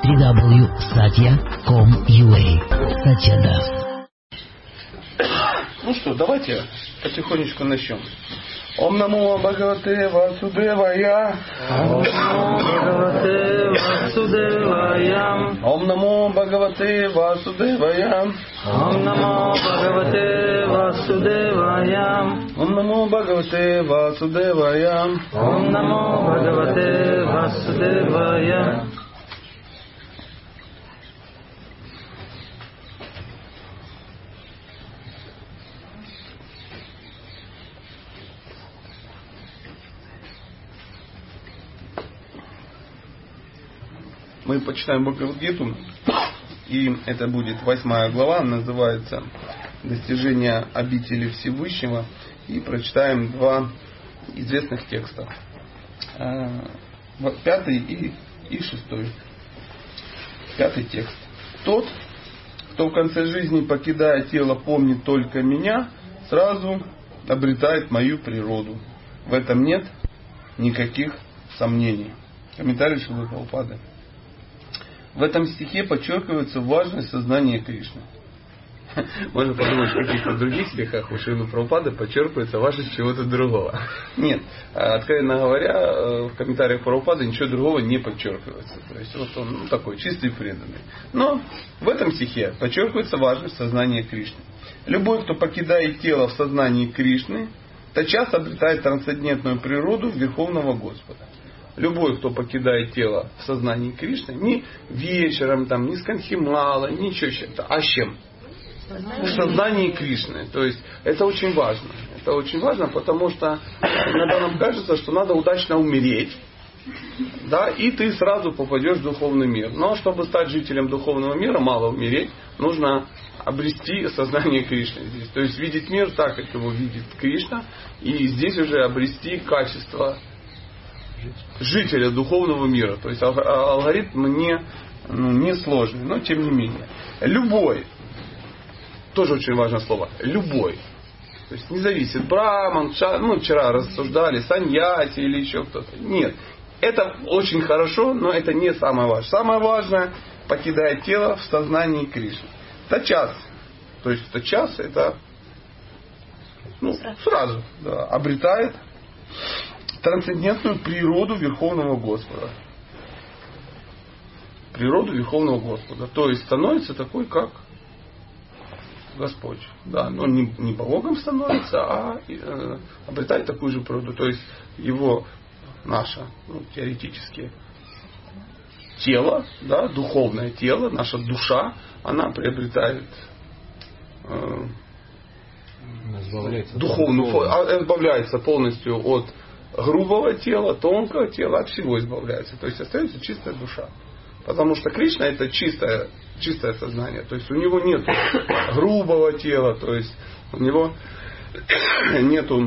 www.satya.com.ua Satya Das. Ну что, давайте потихонечку начнем. Ом намо Бхагавате Васудевая. Ом намо Бхагавате Васудевая. Ом намо Бхагавате Васудевая. Ом намо Бхагавате Васудевая. Ом намо Бхагавате Васудевая. Мы почитаем Бхагавад-гиту, и это будет 8 глава, называется «Достижение обители Всевышнего», и прочитаем два известных текста, 5 и 6. 5 текст. «Тот, кто в конце жизни, покидая тело, помнит только меня, сразу обретает мою природу. В этом нет никаких сомнений». Комментарий Шрилы Прабхупады. В этом стихе подчеркивается важность сознания Кришны. Можно подумать, в каких-то других стихах у Шрилы Прабхупады подчеркивается важность чего-то другого. Нет, откровенно говоря, в комментариях Прабхупады ничего другого не подчеркивается. То есть вот он такой чистый и преданный. Но в этом стихе подчеркивается важность сознания Кришны. Любой, кто покидает тело в сознании Кришны, тотчас обретает трансцендентную природу Верховного Господа. Любой, кто покидает тело в сознании Кришны, не вечером, там, не с Канхимала, ничего чем-то, а с чем? В сознании Кришны. То есть это очень важно. Это очень важно, потому что иногда нам кажется, что надо удачно умереть, да, и ты сразу попадешь в духовный мир. Но чтобы стать жителем духовного мира, мало умереть, нужно обрести сознание Кришны здесь. То есть видеть мир так, как его видит Кришна, и здесь уже обрести качество жителя духовного мира. То есть алгоритм не сложный, но тем не менее. Любой, тоже очень важное слово, любой. То есть не зависит, браман, вчера рассуждали, саньяси или еще кто-то. Нет. Это очень хорошо, но это не самое важное. Самое важное, покидая тело в сознании Кришны. Тотчас. То есть тотчас это сразу обретает трансцендентную природу Верховного Господа. Природу Верховного Господа. То есть становится такой, как Господь. Да, но не Богом становится, а обретает такую же природу. То есть его, наше, теоретически, тело, да, духовное тело, наша душа, она приобретает духовную форму, избавляется полностью от грубого тела, тонкого тела, от всего избавляется. То есть остается чистая душа. Потому что Кришна это чистое сознание. То есть у него нет грубого тела, то есть у него нету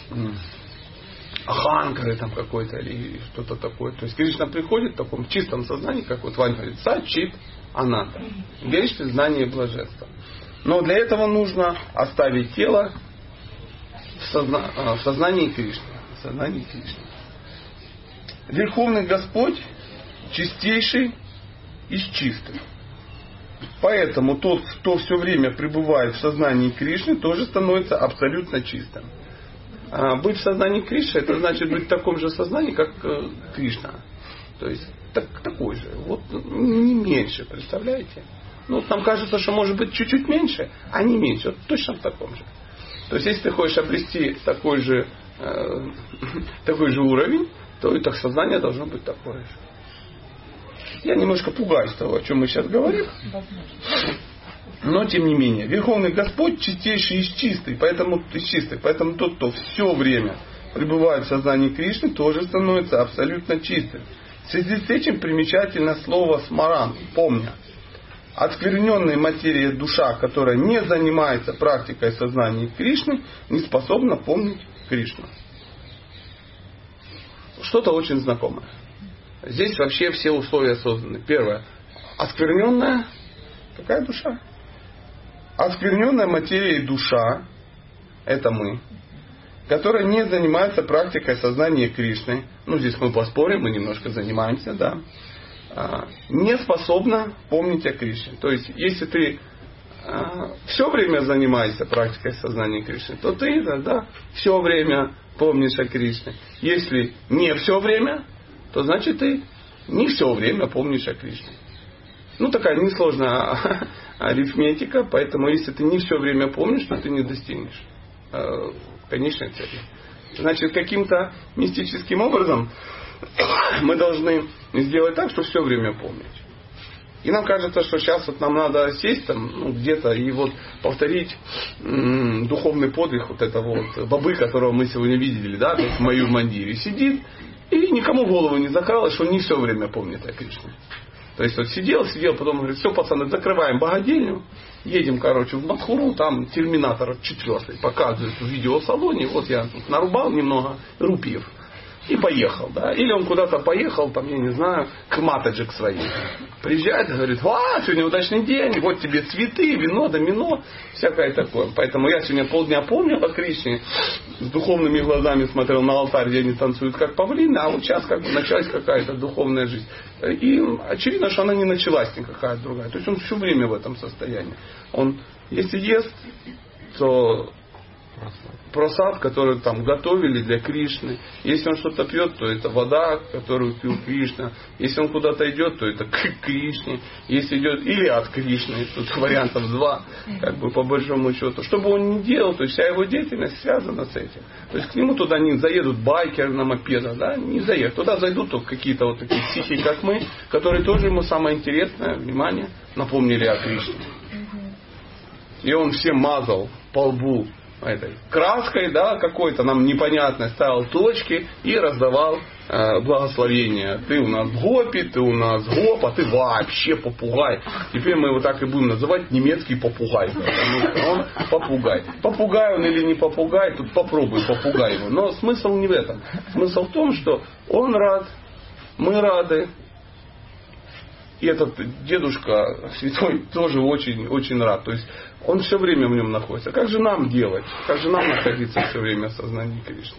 аханкары там какой-то или что-то такое. То есть Кришна приходит в таком чистом сознании, как вот Ваня говорит, Сачит Ананда. Вечное знание и блаженство. Но для этого нужно оставить тело в сознании Кришны. Верховный Господь чистейший из чистых. Поэтому тот, кто все время пребывает в сознании Кришны, тоже становится абсолютно чистым. Быть в сознании Кришны, это значит быть в таком же сознании, как Кришна. То есть такой же. Вот не меньше, представляете? Нам кажется, что может быть чуть-чуть меньше, а не меньше. Вот точно в таком же. То есть если ты хочешь обрести такой же уровень, то и так сознание должно быть такое же. Я немножко пугаюсь того, о чем мы сейчас говорим. Но тем не менее. Верховный Господь чистейший из чистых. Поэтому тот, кто все время пребывает в сознании Кришны, тоже становится абсолютно чистым. В связи с этим примечательно слово смаран, помня. Оскверненная материя душа, которая не занимается практикой сознания Кришны, не способна помнить Кришну. Что-то очень знакомое. Здесь вообще все условия созданы. Первое. Оскверненная какая душа? Оскверненная материя и душа, это мы, которая не занимается практикой сознания Кришны. Здесь мы поспорим, мы немножко занимаемся, да. не способна помнить о Кришне. То есть, если ты все время занимаешься практикой сознания Кришны, то ты тогда все время помнишь о Кришне. Если не все время, то значит ты не все время помнишь о Кришне. Такая несложная арифметика, поэтому если ты не все время помнишь, то ты не достигнешь конечной цели. Значит, каким-то мистическим образом мы должны сделать так, чтобы все время помнить. И нам кажется, что сейчас нам надо сесть там, где-то и повторить духовный подвиг этого бабы, которого мы сегодня видели, да, в Маюр Мандире. Сидит, и никому в голову не закралось, что не все время помнит о Кришне. То есть сидел, потом говорит, все, пацаны, закрываем богадельню, едем, в Мадхуру, там Терминатор 4 показывает в видеосалоне, я нарубал немного рупиев и поехал, да. Или он куда-то поехал, я не знаю, к матаджи к своей. Приезжает и говорит, сегодня удачный день, вот тебе цветы, вино, домино, всякое такое. Поэтому я сегодня полдня помнил о Кришне, с духовными глазами смотрел на алтарь, где они танцуют как павлины, а вот сейчас началась какая-то духовная жизнь. И очевидно, что она не началась никакая другая. То есть он все время в этом состоянии. Он, если ест, то просад, который готовили для Кришны. Если он что-то пьет, то это вода, которую пил Кришна. Если он куда-то идет, то это к Кришне. Если идет или от Кришны, тут вариантов 2, по большому счету. Что бы он ни делал, то есть вся его деятельность связана с этим. То есть к нему туда не заедут байкеры на мопедах, да, не заедут. Туда зайдут только какие-то такие психи, как мы, которые тоже ему самое интересное, внимание, напомнили о Кришне. И он всем мазал по лбу этой краской, да, какой-то нам непонятной, ставил точки и раздавал благословения. Ты у нас гопи, ты у нас гоп, а ты вообще попугай. Теперь мы его так и будем называть немецкий попугай. Потому что он попугай. Попугай он или не попугай, тут попробуй попугай его. Но смысл не в этом. Смысл в том, что он рад, мы рады. И этот дедушка святой тоже очень рад. То есть он все время в нем находится. Как же нам делать? Как же нам находиться все время в сознании Кришны?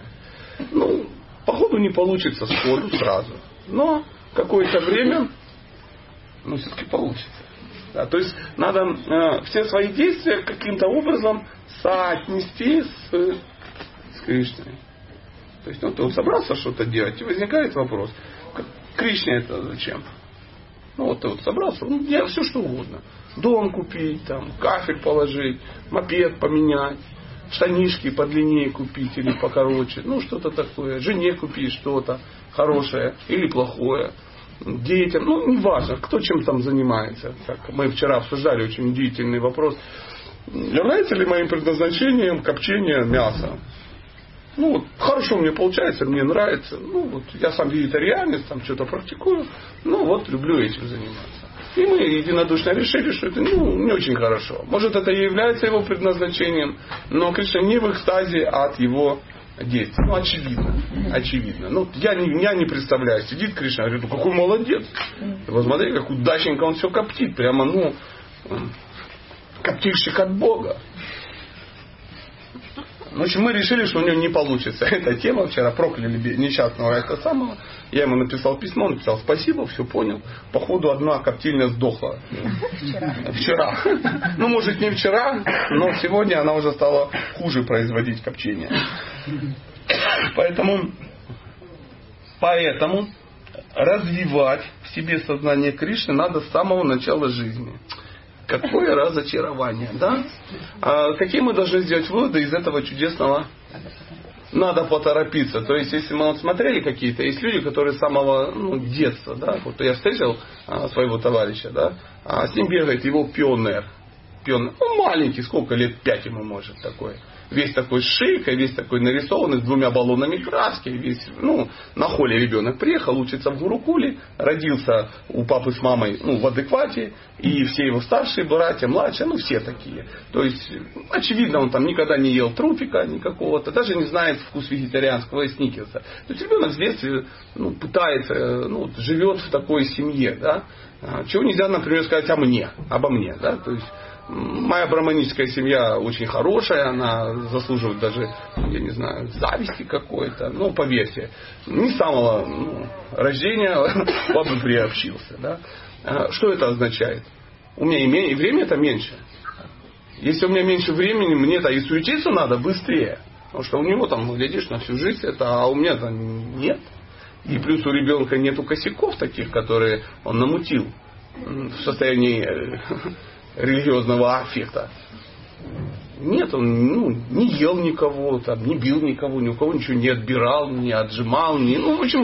Походу не получится сходу сразу. Но какое-то время, все-таки получится. Да, то есть надо все свои действия каким-то образом соотнести с Кришной. То есть ты собрался что-то делать, и возникает вопрос. Кришне это зачем? Ты собрался, делай все что угодно. Дом купить, кафель положить, мопед поменять, штанишки подлиннее купить или покороче, что-то такое. Жене купить что-то хорошее или плохое. Детям, неважно, кто чем там занимается. Как мы вчера обсуждали очень удивительный вопрос. Является ли моим предназначением копчение мяса? Хорошо мне получается, мне нравится. Я сам вегетарианец, что-то практикую. Люблю этим заниматься. И мы единодушно решили, что это не очень хорошо. Может, это и является его предназначением, но Кришна не в экстазе от его действий. Очевидно. Я не представляю. Сидит Кришна, говорит, какой молодец. Посмотри, как удачненько он все коптит. Прямо, коптильщик от Бога. В общем, мы решили, что у него не получится эта тема. Вчера прокляли несчастного этого самого. Я ему написал письмо, он написал спасибо, все понял. Походу одна коптильня сдохла. Вчера. Может не вчера, но сегодня она уже стала хуже производить копчение. Поэтому развивать в себе сознание Кришны надо с самого начала жизни. Какое разочарование, да? Какие мы должны сделать выводы из этого чудесного? Надо поторопиться. То есть, если мы смотрели какие-то, есть люди, которые с самого детства, да, я встретил своего товарища, да, с ним бегает его пионер. Маленький, сколько лет, 5 ему может такой. Весь такой с шейкой, весь такой нарисованный, с 2 баллонами краски. Весь, на холле ребенок приехал, учится в Гурукуле, родился у папы с мамой в адеквате, и все его старшие братья, младшие, все такие. То есть, очевидно, он никогда не ел трупика никакого-то, даже не знает вкус вегетарианского сникерса. То есть, ребенок с детства пытается, живет в такой семье, да. Чего нельзя, например, сказать обо мне, да, то есть, Моя браманическая семья очень хорошая, она заслуживает даже, я не знаю, зависти какой-то. Ну, поверьте, не с самого рождения папа приобщился. Да? Что это означает? У меня и время-то меньше. Если у меня меньше времени, мне-то и суетиться надо быстрее. Потому что у него там, глядишь, на всю жизнь это, а у меня-то нет. И плюс у ребенка нету косяков таких, которые он намутил в состоянии религиозного аффекта. Нет, он не ел никого, там, не бил никого, ни у кого ничего не отбирал, не отжимал. В общем,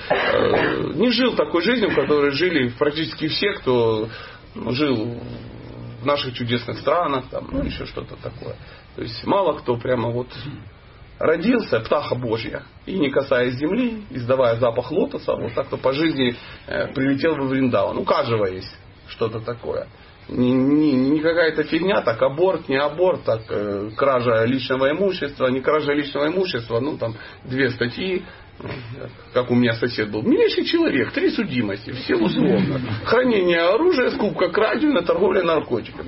не жил такой жизнью, в которой жили практически все, кто жил в наших чудесных странах, там, еще что-то такое. То есть мало кто прямо вот родился, птаха Божья, и не касаясь земли, издавая запах лотоса, вот так-то по жизни прилетел во Вриндаван. У каждого есть что-то такое. Не какая-то фигня, так аборт, не аборт, так кража личного имущества, не кража личного имущества, там 2 статьи, как у меня сосед был. Милейший человек, 3 судимости, все условно. Хранение оружия, скупка краденой, торговля наркотиками.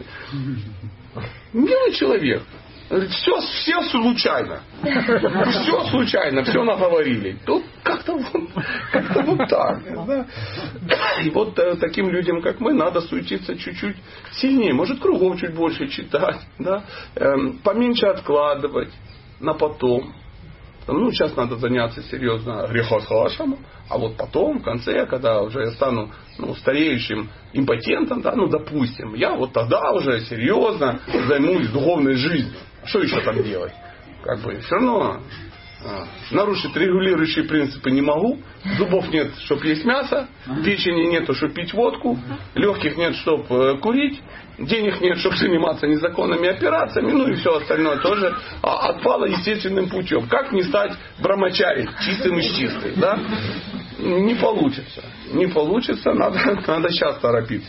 Милый человек. Все случайно. Все случайно, все наговорили. Тут как-то вот так. Да? И вот таким людям, как мы, надо суетиться чуть-чуть сильнее. Может, кругом чуть больше читать. Да? Поменьше откладывать на потом. Сейчас надо заняться серьезно грехосхашем, а вот потом, в конце, когда уже я стану стареющим импотентом, да, допустим, я вот тогда уже серьезно займусь духовной жизнью. Что еще там делать? Все равно нарушить регулирующие принципы не могу. Зубов нет, чтобы есть мясо. Печени нету, чтобы пить водку. Легких нет, чтобы курить. Денег нет, чтобы заниматься незаконными операциями. И все остальное тоже отпало естественным путем. Как не стать брамачари, чистым из чистых? Да? Не получится. Не получится. Надо сейчас торопиться.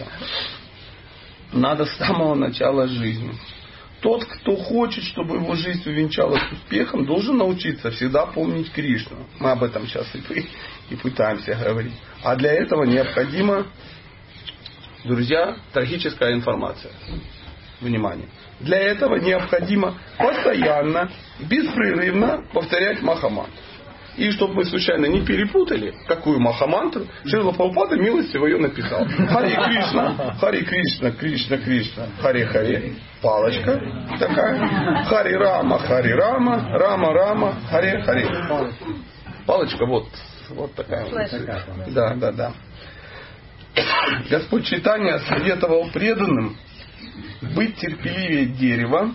Надо с самого начала жизни. Тот, кто хочет, чтобы его жизнь увенчалась успехом, должен научиться всегда помнить Кришну. Мы об этом сейчас и пытаемся говорить. А для этого необходима, друзья, трагическая информация. Внимание. Для этого необходимо постоянно, беспрерывно повторять Махамантру. И чтобы мы случайно не перепутали, какую Махамантру, Шрила Прабхупада милостиво ее написал. Харе Кришна, Кришна Кришна, Харе Харе, палочка такая. Харе Рама, Рама Рама, Харе Харе. Палочка вот такая. Да. Господь Чайтанья советовал преданным быть терпеливее дерева.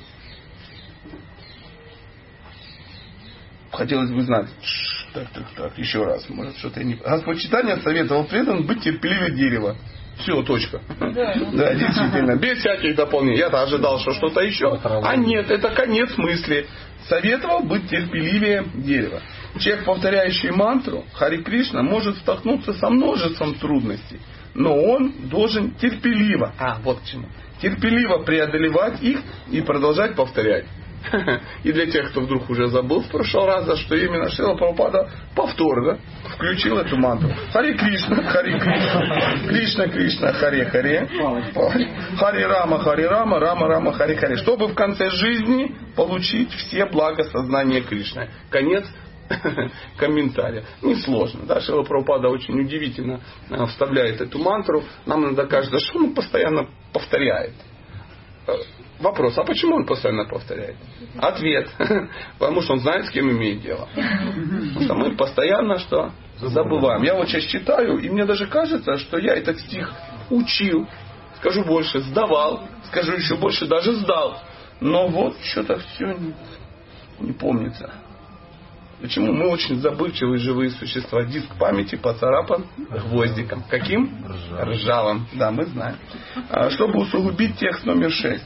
Хотелось бы знать. Так, еще раз. Может, что-то я не... Господь Чайтанья советовал преданным быть терпеливее дерева. Все, точка. Да, действительно. Без всяких дополнений. Я-то ожидал, что что-то еще. А нет, это конец мысли. Советовал быть терпеливее дерева. Человек, повторяющий мантру Харе Кришна, может столкнуться со множеством трудностей. Но он должен терпеливо. Вот к чему. Терпеливо преодолевать их и продолжать повторять. И для тех, кто вдруг уже забыл в прошлый раз, за что именно Шрила Прабхупада повторно включил эту мантру. Харе Кришна, Кришна Кришна, Харе Харе, Харе Рама, Рама Рама, Харе Харе. Чтобы в конце жизни получить все блага сознания Кришны. Конец комментария. Несложно. Да? Шрила Прабхупада очень удивительно вставляет эту мантру. Нам надо кажется, что он постоянно повторяет. Вопрос, а почему он постоянно повторяет? Ответ. Потому что он знает, с кем имеет дело. Потому что мы постоянно что? Забываем. Я вот сейчас читаю, и мне даже кажется, что я этот стих учил. Скажу больше, сдавал. Скажу еще больше, даже сдал. Но вот что-то все не помнится. Почему? Мы очень забывчивые живые существа. Диск памяти поцарапан гвоздиком. Каким? Ржавым. Да, мы знаем. Чтобы усугубить текст номер 6.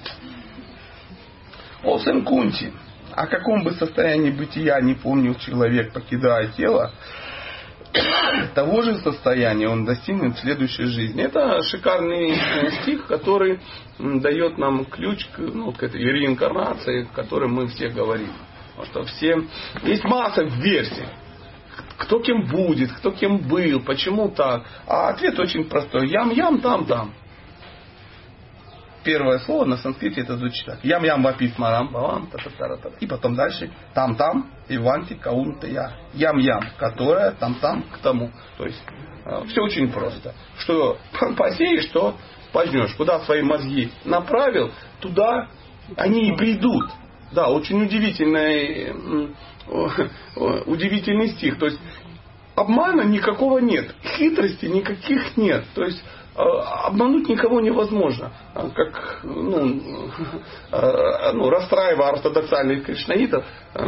О сын Кунти, о каком бы состоянии бытия не помнил человек, покидая тело, того же состояния он достигнет в следующей жизни. Это шикарный стих, который дает нам ключ к этой реинкарнации, о которой мы все говорим. Потому что все... Есть масса версий. Кто кем будет, кто кем был, почему так. А ответ очень простой. Ям-ям, там-там. первое слово на санскрите это звучит так. Ям-ям вапит марам бавам та-та-та-та. И потом дальше там-там иванти каунтая. Ям-ям, которая там-там к тому. То есть все очень просто. Что посеешь, что пожнешь. Куда свои мозги направил, туда они и придут. Да, очень удивительный стих. То есть обмана никакого нет. Хитрости никаких нет. То есть обмануть никого невозможно. Как расстраивая ортодоксальных кришнаитов,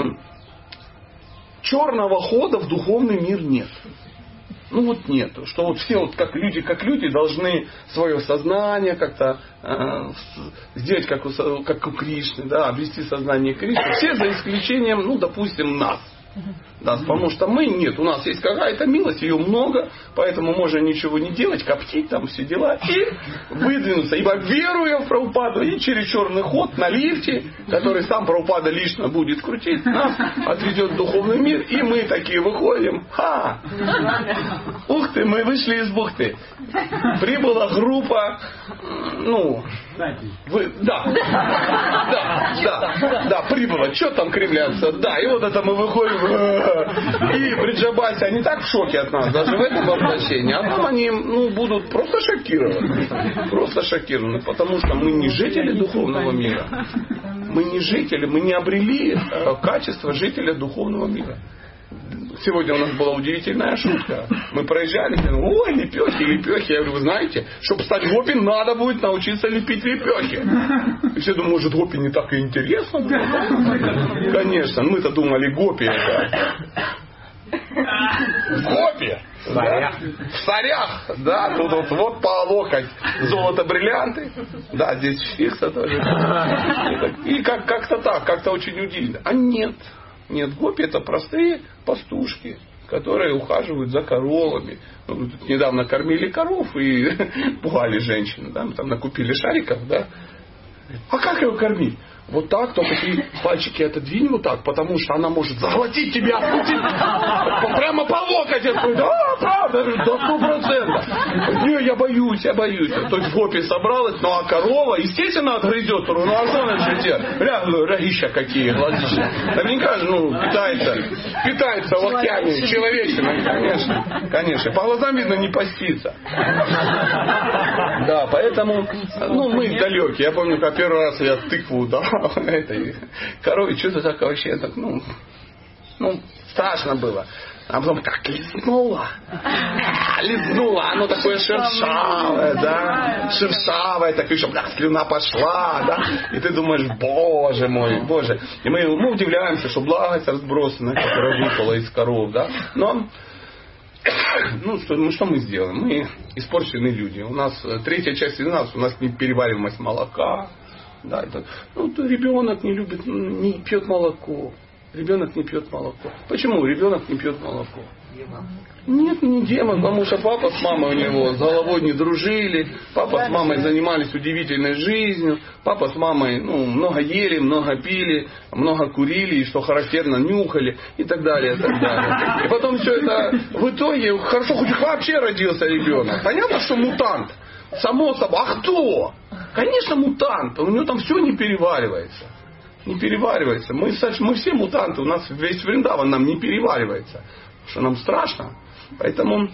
черного хода в духовный мир нет. Нет. Что вот все как люди должны свое сознание как-то сделать как у Кришны, да, обрести сознание Кришны. Все за исключением, допустим, нас. Да, потому что мы нет, у нас есть какая-то милость, ее много, поэтому можно ничего не делать, коптить там все дела и выдвинуться. Ибо веруя в Прабхупаду и через черный ход на лифте, который сам Прабхупада лично будет крутить, нас отведет в духовный мир, и мы такие выходим. Ух ты, мы вышли из бухты. Прибыла группа, прибыла, что там кривляться, да, и вот это мы выходим, и Бриджабаси, они так в шоке от нас, даже в этом воплощении, а там они будут просто шокированы, потому что мы не жители духовного мира, мы не жители, мы не обрели качество жителя духовного мира. Сегодня у нас была удивительная шутка. Мы проезжали, ой, лепехи. Я говорю, вы знаете, чтобы стать гопи, надо будет научиться лепить лепехи. И все думают, может, гопи не так и интересно? Конечно, мы-то думали, гопи это... Гопи! Да? В сарях, да, тут вот по локоть золото, бриллианты, да, здесь фикса тоже. И как-то так, как-то очень удивительно. А нет, гопи это простые пастушки, которые ухаживают за коровами. Тут недавно кормили коров и пугали женщину, да, мы там накупили шариков, да. А как его кормить? Вот так, только ты пальчики отодвинь вот так, потому что она может захватить тебя, открутить, прямо по локоть открутить. Правда, до 100%. Не, я боюсь. То есть в гопе собралась, а корова, естественно, отгрызет. А что она делает? Рогища какие, глазища. Наверняка же, питается локтями человечиной, конечно. По глазам видно, не постится. Да, поэтому, мы далекие. Я помню, как первый раз я тыкву дал этой корове, что-то такое вообще так, страшно было. А потом как лизнула, оно такое шершавое, да, так еще слюна пошла, да, и ты думаешь, боже мой, боже. И мы удивляемся, что благость разбросана, которая выпала из коров, да, но что мы сделаем? Мы испорченные люди. У нас третья часть из нас, у нас неперевариваемость молока. Да, ребенок не пьет молоко. Ребенок не пьет молоко. Почему ребенок не пьет молоко? Нет, не демон, потому что папа с мамой у него с головой не дружили, папа с мамой занимались удивительной жизнью, папа с мамой много ели, много пили, много курили, и что характерно, нюхали и так далее, и так далее. И потом все это в итоге, хорошо, хоть вообще родился ребенок. Понятно, что мутант. Само собой. А кто? Конечно, мутант. У него там все не переваривается. Не переваривается. Мы все мутанты. У нас весь Вриндаван нам не переваривается. Потому что нам страшно. Поэтому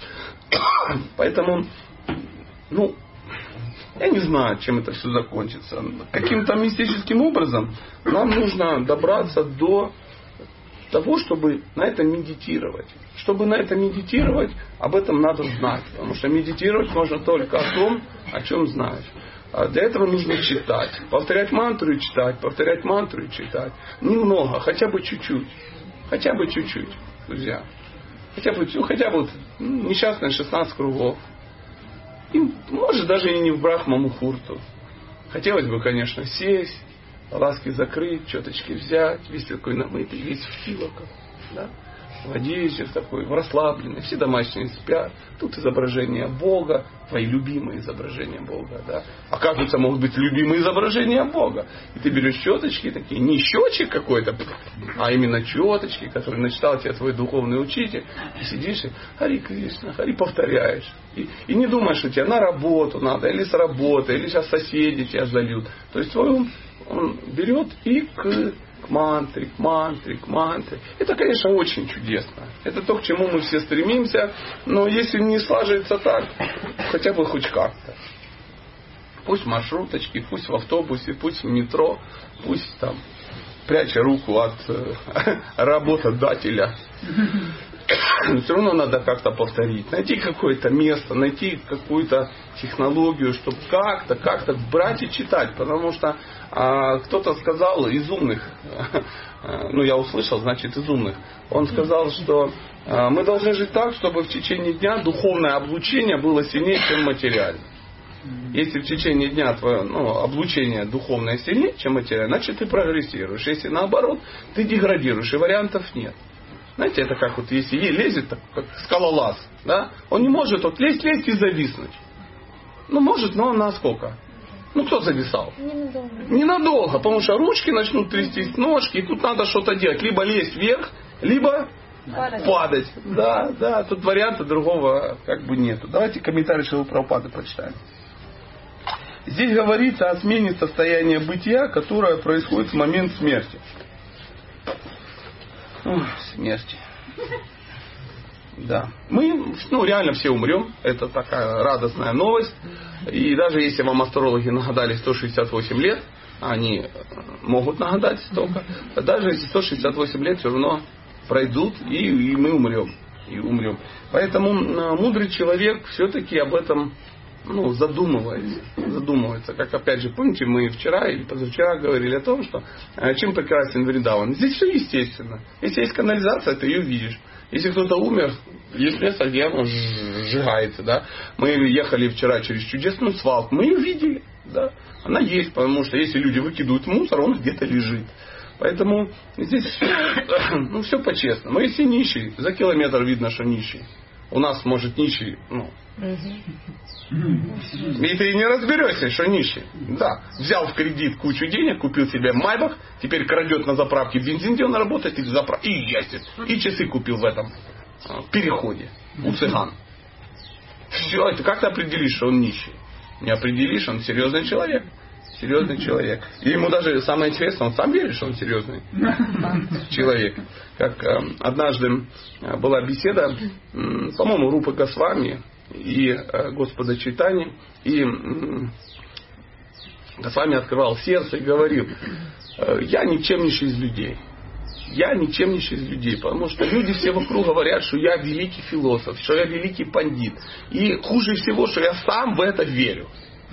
я не знаю, чем это все закончится. Каким-то мистическим образом нам нужно добраться до того, чтобы на это медитировать. Чтобы на это медитировать, об этом надо знать. Потому что медитировать можно только о том, о чем знаешь. А для этого нужно читать. Повторять мантру и читать. Повторять мантру и читать. Немного, хотя бы чуть-чуть. Хотя бы чуть-чуть, друзья. Хотя бы несчастные 16 кругов. И, может, даже и не в Брахма-мухурту. Хотелось бы, конечно, сесть, ласки закрыть, четочки взять, весь такой намытый, весь в филоках. Да? в одежде, в такой, в расслабленной, все домашние спят, тут изображение Бога, твои любимые изображения Бога, да. Оказывается, могут быть любимые изображения Бога. И ты берешь четочки такие, не счетчик какой-то, а именно четочки, которые начитал тебе твой духовный учитель, и сидишь и Хари Кришна, Хари повторяешь. И не думаешь, что тебе на работу надо, или с работы, или сейчас соседи тебя зальют. То есть твой ум, он берет и к мантре, к мантре, к мантре. Это, конечно, очень чудесно. Это то, к чему мы все стремимся. Но если не сложится так, хотя бы хоть как-то. Пусть в маршруточке, пусть в автобусе, пусть в метро, пусть там пряча руку от работодателя. Но все равно надо как-то повторить. Найти какое-то место, найти какую-то технологию, чтобы как-то брать и читать. Потому что кто-то сказал из умных, я услышал, значит из умных, он сказал, что мы должны жить так, чтобы в течение дня духовное облучение было сильнее, чем материальное. Если в течение дня твое облучение духовное сильнее, чем материальное, значит ты прогрессируешь. Если наоборот, ты деградируешь, и вариантов нет. Знаете, это как вот если лезет, как скалолаз, да? Он не может лезть и зависнуть. Может, но насколько? Кто зависал? Ненадолго, потому что ручки начнут трястись, ножки, и тут надо что-то делать. Либо лезть вверх, либо падать. Да, тут варианта другого нету. Давайте комментарий Шрилы Прабхупады прочитаем. Здесь говорится о смене состояния бытия, которое происходит в момент смерти. Смерти. Да. Мы реально все умрем. Это такая радостная новость. И даже если вам астрологи нагадали 168 лет, они могут нагадать столько, даже если 168 лет все равно пройдут, и мы умрем. Поэтому мудрый человек все-таки об этом задумывается. Как опять же, помните, мы вчера или позавчера говорили о том, что чем прекрасен Вриндаван. Здесь все естественно. Если есть канализация, ты ее видишь. Если кто-то умер, есть место, где оно сжигается. Да? Мы ехали вчера через чудесную свалку, мы ее видели. Да? Она есть, потому что если люди выкидывают мусор, он где-то лежит. Поэтому здесь все по-честному. Но если нищий, за километр видно, что нищий. У нас, может, нищий, и ты не разберешься, что нищий. Да, взял в кредит кучу денег, купил себе Майбах, теперь крадет на заправке бензин, где он работает, и ездит. И часы купил в этом переходе у цыган. Все, это как ты определишь, что он нищий? Не определишь, он серьезный человек. Серьезный человек. И ему даже самое интересное, он сам верит, что он серьезный человек. Как однажды была беседа, по-моему, Рупы Госвами и Господа Чайтани, и Госвами открывал сердце и говорил: я никчемнейший из людей. Я никчемнейший из людей, потому что люди все вокруг говорят, что я великий философ, что я великий пандит. И хуже всего, что я сам в это верю.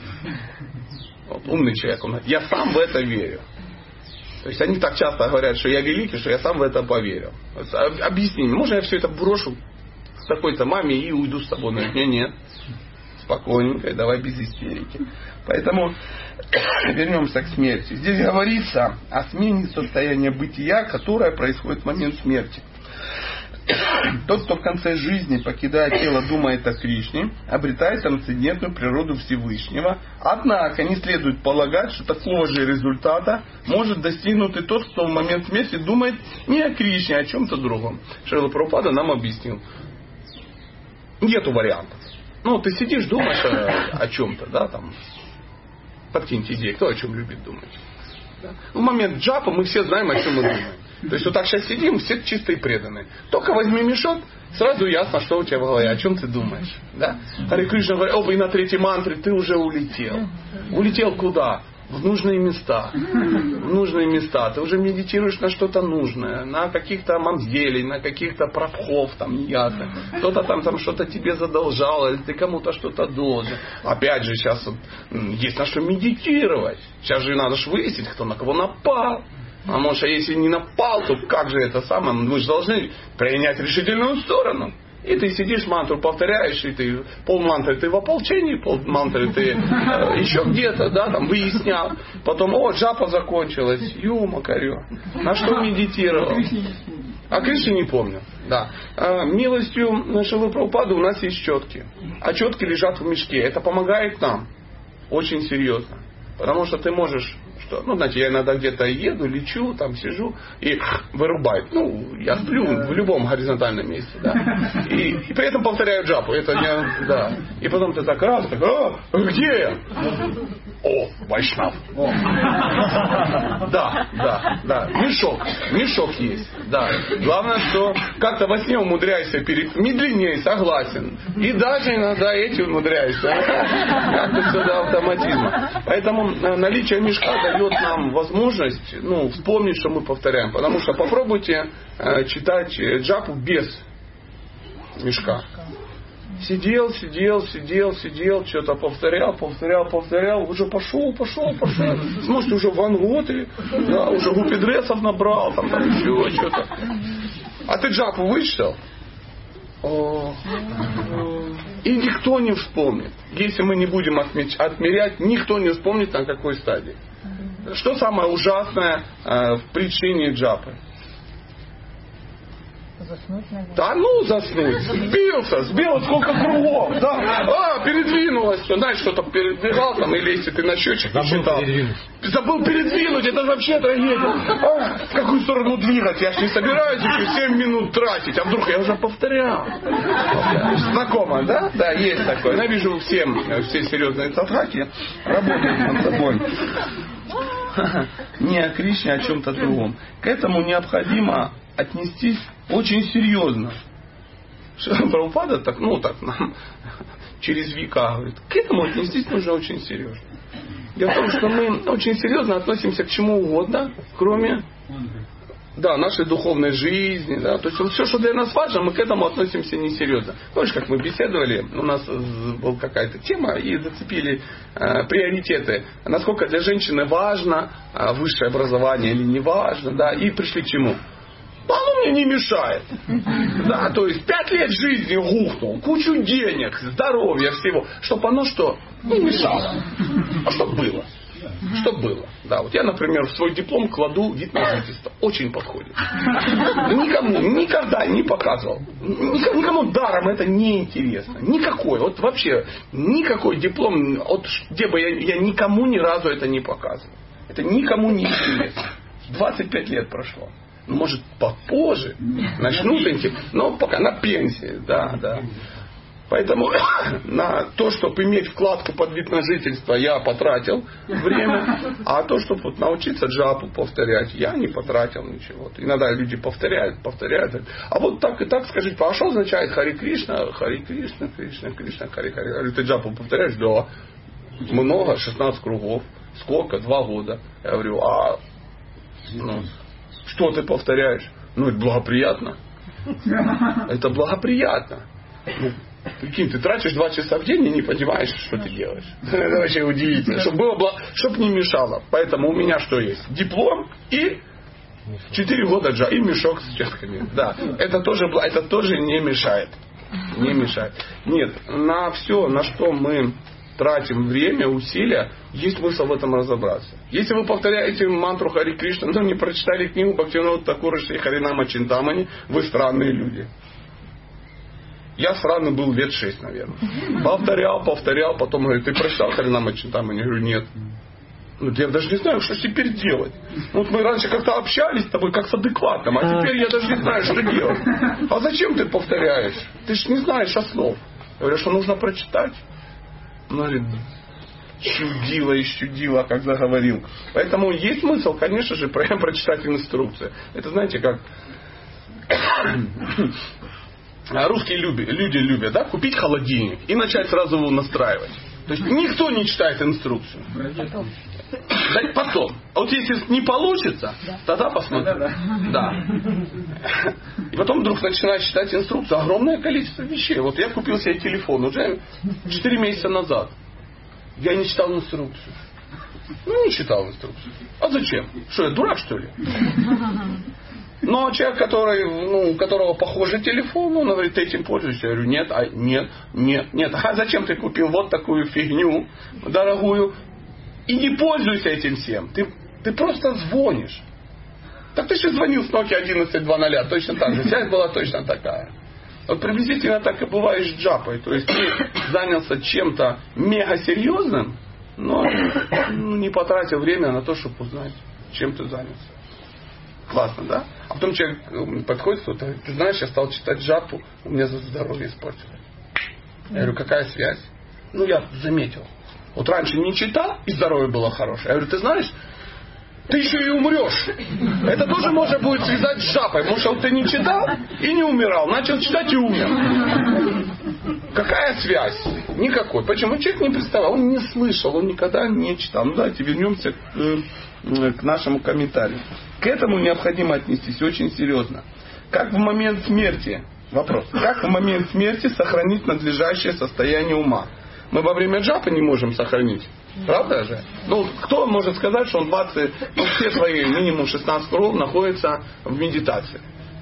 Умный человек, он говорит, я сам в это верю. То есть они так часто говорят, что я великий, что я сам в это поверил. Объясни, можно я все это брошу с такой-то маме и уйду с тобой? Нет. Спокойненько, давай без истерики. Поэтому вернемся к смерти. Здесь говорится о смене состояния бытия, которое происходит в момент смерти. Тот, кто в конце жизни, покидая тело, думает о Кришне, обретает трансцендентную природу Всевышнего. Однако не следует полагать, что такого же результата может достигнуть и тот, кто в момент смерти думает не о Кришне, а о чем-то другом. Шрила Прабхупада нам объяснил. Нету вариантов. Ты сидишь, думаешь о чем-то, да, там, подкиньте идеи, кто о чем любит думать. Да? В момент джапа мы все знаем, о чем мы думаем. То есть вот так сейчас сидим, все чистые и преданные. Только возьми мешок, сразу ясно, что у тебя в голове, о чем ты думаешь. Да? Харе Кришна говорит, и на третьей мантре ты уже улетел. Улетел куда? В нужные места. В нужные места. Ты уже медитируешь на что-то нужное. На каких-то мамзелей, на каких-то прабхов, там неясно. Кто-то там что-то тебе задолжал, или ты кому-то что-то должен. Опять же, сейчас есть на что медитировать. Сейчас же надо выяснить, кто на кого напал. А может, если не напал, то как же это самое? Мы же должны принять решительную сторону. И ты сидишь, мантру повторяешь, и ты полмантры ты в ополчении, полмантры ты еще где-то, да, там выяснял. Потом, джапа закончилась, ю-макарё. На что медитировал? А Кришну не помню. Да. Милостью Шрилы Прабхупады у нас есть четки. А четки лежат в мешке. Это помогает нам очень серьезно. Потому что ты можешь, знаете, я иногда где-то еду, лечу, там сижу и вырубает. Я сплю в любом горизонтальном месте, да. И при этом повторяю джапу. Это не, да. И потом ты так раз, где я? О, Вайшнав. Да. Мешок есть. Да. Главное, что как-то во сне умудряйся медленнее, согласен. И даже иногда эти умудряешься. Как-то все до автоматизма. Поэтому наличие мешка дает нам возможность вспомнить, что мы повторяем. Потому что попробуйте читать джапу без мешка. Сидел, что-то повторял, уже пошел. Может, уже в анготы, да, уже гупидресов набрал, там еще что-то. А ты джапу вычитал? И никто не вспомнит. Если мы не будем отмерять, никто не вспомнит, на какой стадии. Что самое ужасное в причине джапы? Заснуть, наверное. Да заснуть. Сбился сколько кругов. Да. Передвинулось. Знаешь, что-то передвигал там, или если ты на счетчик считал. Забыл передвинуть, это вообще трагедия. В какую сторону двигать? Я ж не собираюсь еще 7 минут тратить. А вдруг я уже повторял. Знакомо, да? Да, есть такое. Я вижу все серьезные садхаки работают над собой. Не о Кришне, а о чем-то другом. К этому необходимо отнестись очень серьезно. Прабхупада так нам через века говорит, к этому отнестись нужно очень серьезно. Дело в том, что мы очень серьезно относимся к чему угодно, кроме нашей духовной жизни. Да? То есть все, что для нас важно, мы к этому относимся несерьезно. Помнишь, как мы беседовали, у нас была какая-то тема и зацепили приоритеты. Насколько для женщины важно высшее образование или не важно. Да? И пришли к чему? Оно мне не мешает. Да, то есть 5 лет жизни гухнул, кучу денег, здоровья, всего. Чтобы оно не мешало. А чтобы было. Чтобы было. Да, вот я, например, в свой диплом кладу вид на жительство. Очень подходит. Никому никогда не показывал. Никому даром это не интересно. Никакой. Вот вообще никакой диплом, где бы я никому ни разу это не показывал. Это никому не интересно. 25 лет прошло. Может, попозже начнут идти, но пока на пенсии, да. Поэтому на то, чтобы иметь вкладку под вид на жительство, я потратил время, а то, чтобы научиться джапу повторять, я не потратил ничего. Иногда люди повторяют. А вот так и так скажите, а что означает Хари Кришна, Кришна, Хари Хари? Говорю, ты джапу повторяешь? Да. Много, 16 кругов. Сколько? 2 года. Я говорю, что ты повторяешь? Это благоприятно. Это благоприятно. Прикинь, ты тратишь 2 часа в день и не понимаешь, что ты делаешь. Это вообще удивительно. Чтобы не мешало. Поэтому у меня что есть? Диплом и 4 года и мешок с четками. Да. Это тоже не мешает. Не мешает. Нет, на все, на что мы тратим время, усилия, есть смысл в этом разобраться. Если вы повторяете мантру Хари Кришна, но не прочитали книгу Бхактивинода Тхакура Шри Харинама Чинтамани, вы странные люди. Я странный был лет 6, наверное. Повторял, потом говорю, ты прочитал Харинама Чинтамани? Я говорю, нет. Я даже не знаю, что теперь делать. Мы раньше как-то общались с тобой как с адекватным, а теперь я даже не знаю, что делать. А зачем ты повторяешь? Ты же не знаешь основ. Я говорю, что нужно прочитать. Говорит, щудила, как заговорил. Поэтому есть смысл, конечно же, прочитать инструкцию. Это знаете, как русские люди любят, да, купить холодильник и начать сразу его настраивать. То есть никто не читает инструкцию. Потом. А вот если не получится, тогда посмотрим. Да. И потом вдруг начинаешь читать инструкцию. Огромное количество вещей. Вот я купил себе телефон уже 4 месяца назад. Я не читал инструкцию. Не читал инструкцию. А зачем? Что, я дурак, что ли? Но человек, у которого похожий телефон, он говорит, ты этим пользуешься? Я говорю, нет. А зачем ты купил вот такую фигню дорогую? И не пользуйся этим всем. Ты просто звонишь. Так ты же звонил с Nokia 11.2.0, точно так же. Связь была точно такая. Вот приблизительно так и бывает с джапой. То есть ты занялся чем-то мега серьезным, но не потратил время на то, чтобы узнать, чем ты занялся. Классно, да? А потом человек подходит, кто-то, ты знаешь, я стал читать джапу, у меня здоровье испортилось. Я говорю, какая связь? Ну, я заметил. Вот раньше не читал, и здоровье было хорошее. Я говорю, ты знаешь, ты еще и умрешь. Это тоже можно будет связать с джапой, потому что вот ты не читал и не умирал. Начал читать и умер. Какая связь? Никакой. Почему? Человек не представлял, он не слышал, он никогда не читал. Ну давайте вернемся к нашему комментарию. К этому необходимо отнестись очень серьезно. Как в момент смерти, вопрос, как в момент смерти сохранить надлежащее состояние ума? Мы во время джапы не можем сохранить. Правда же? Ну, кто может сказать, что он все свои минимум 16 кругов находятся в медитации?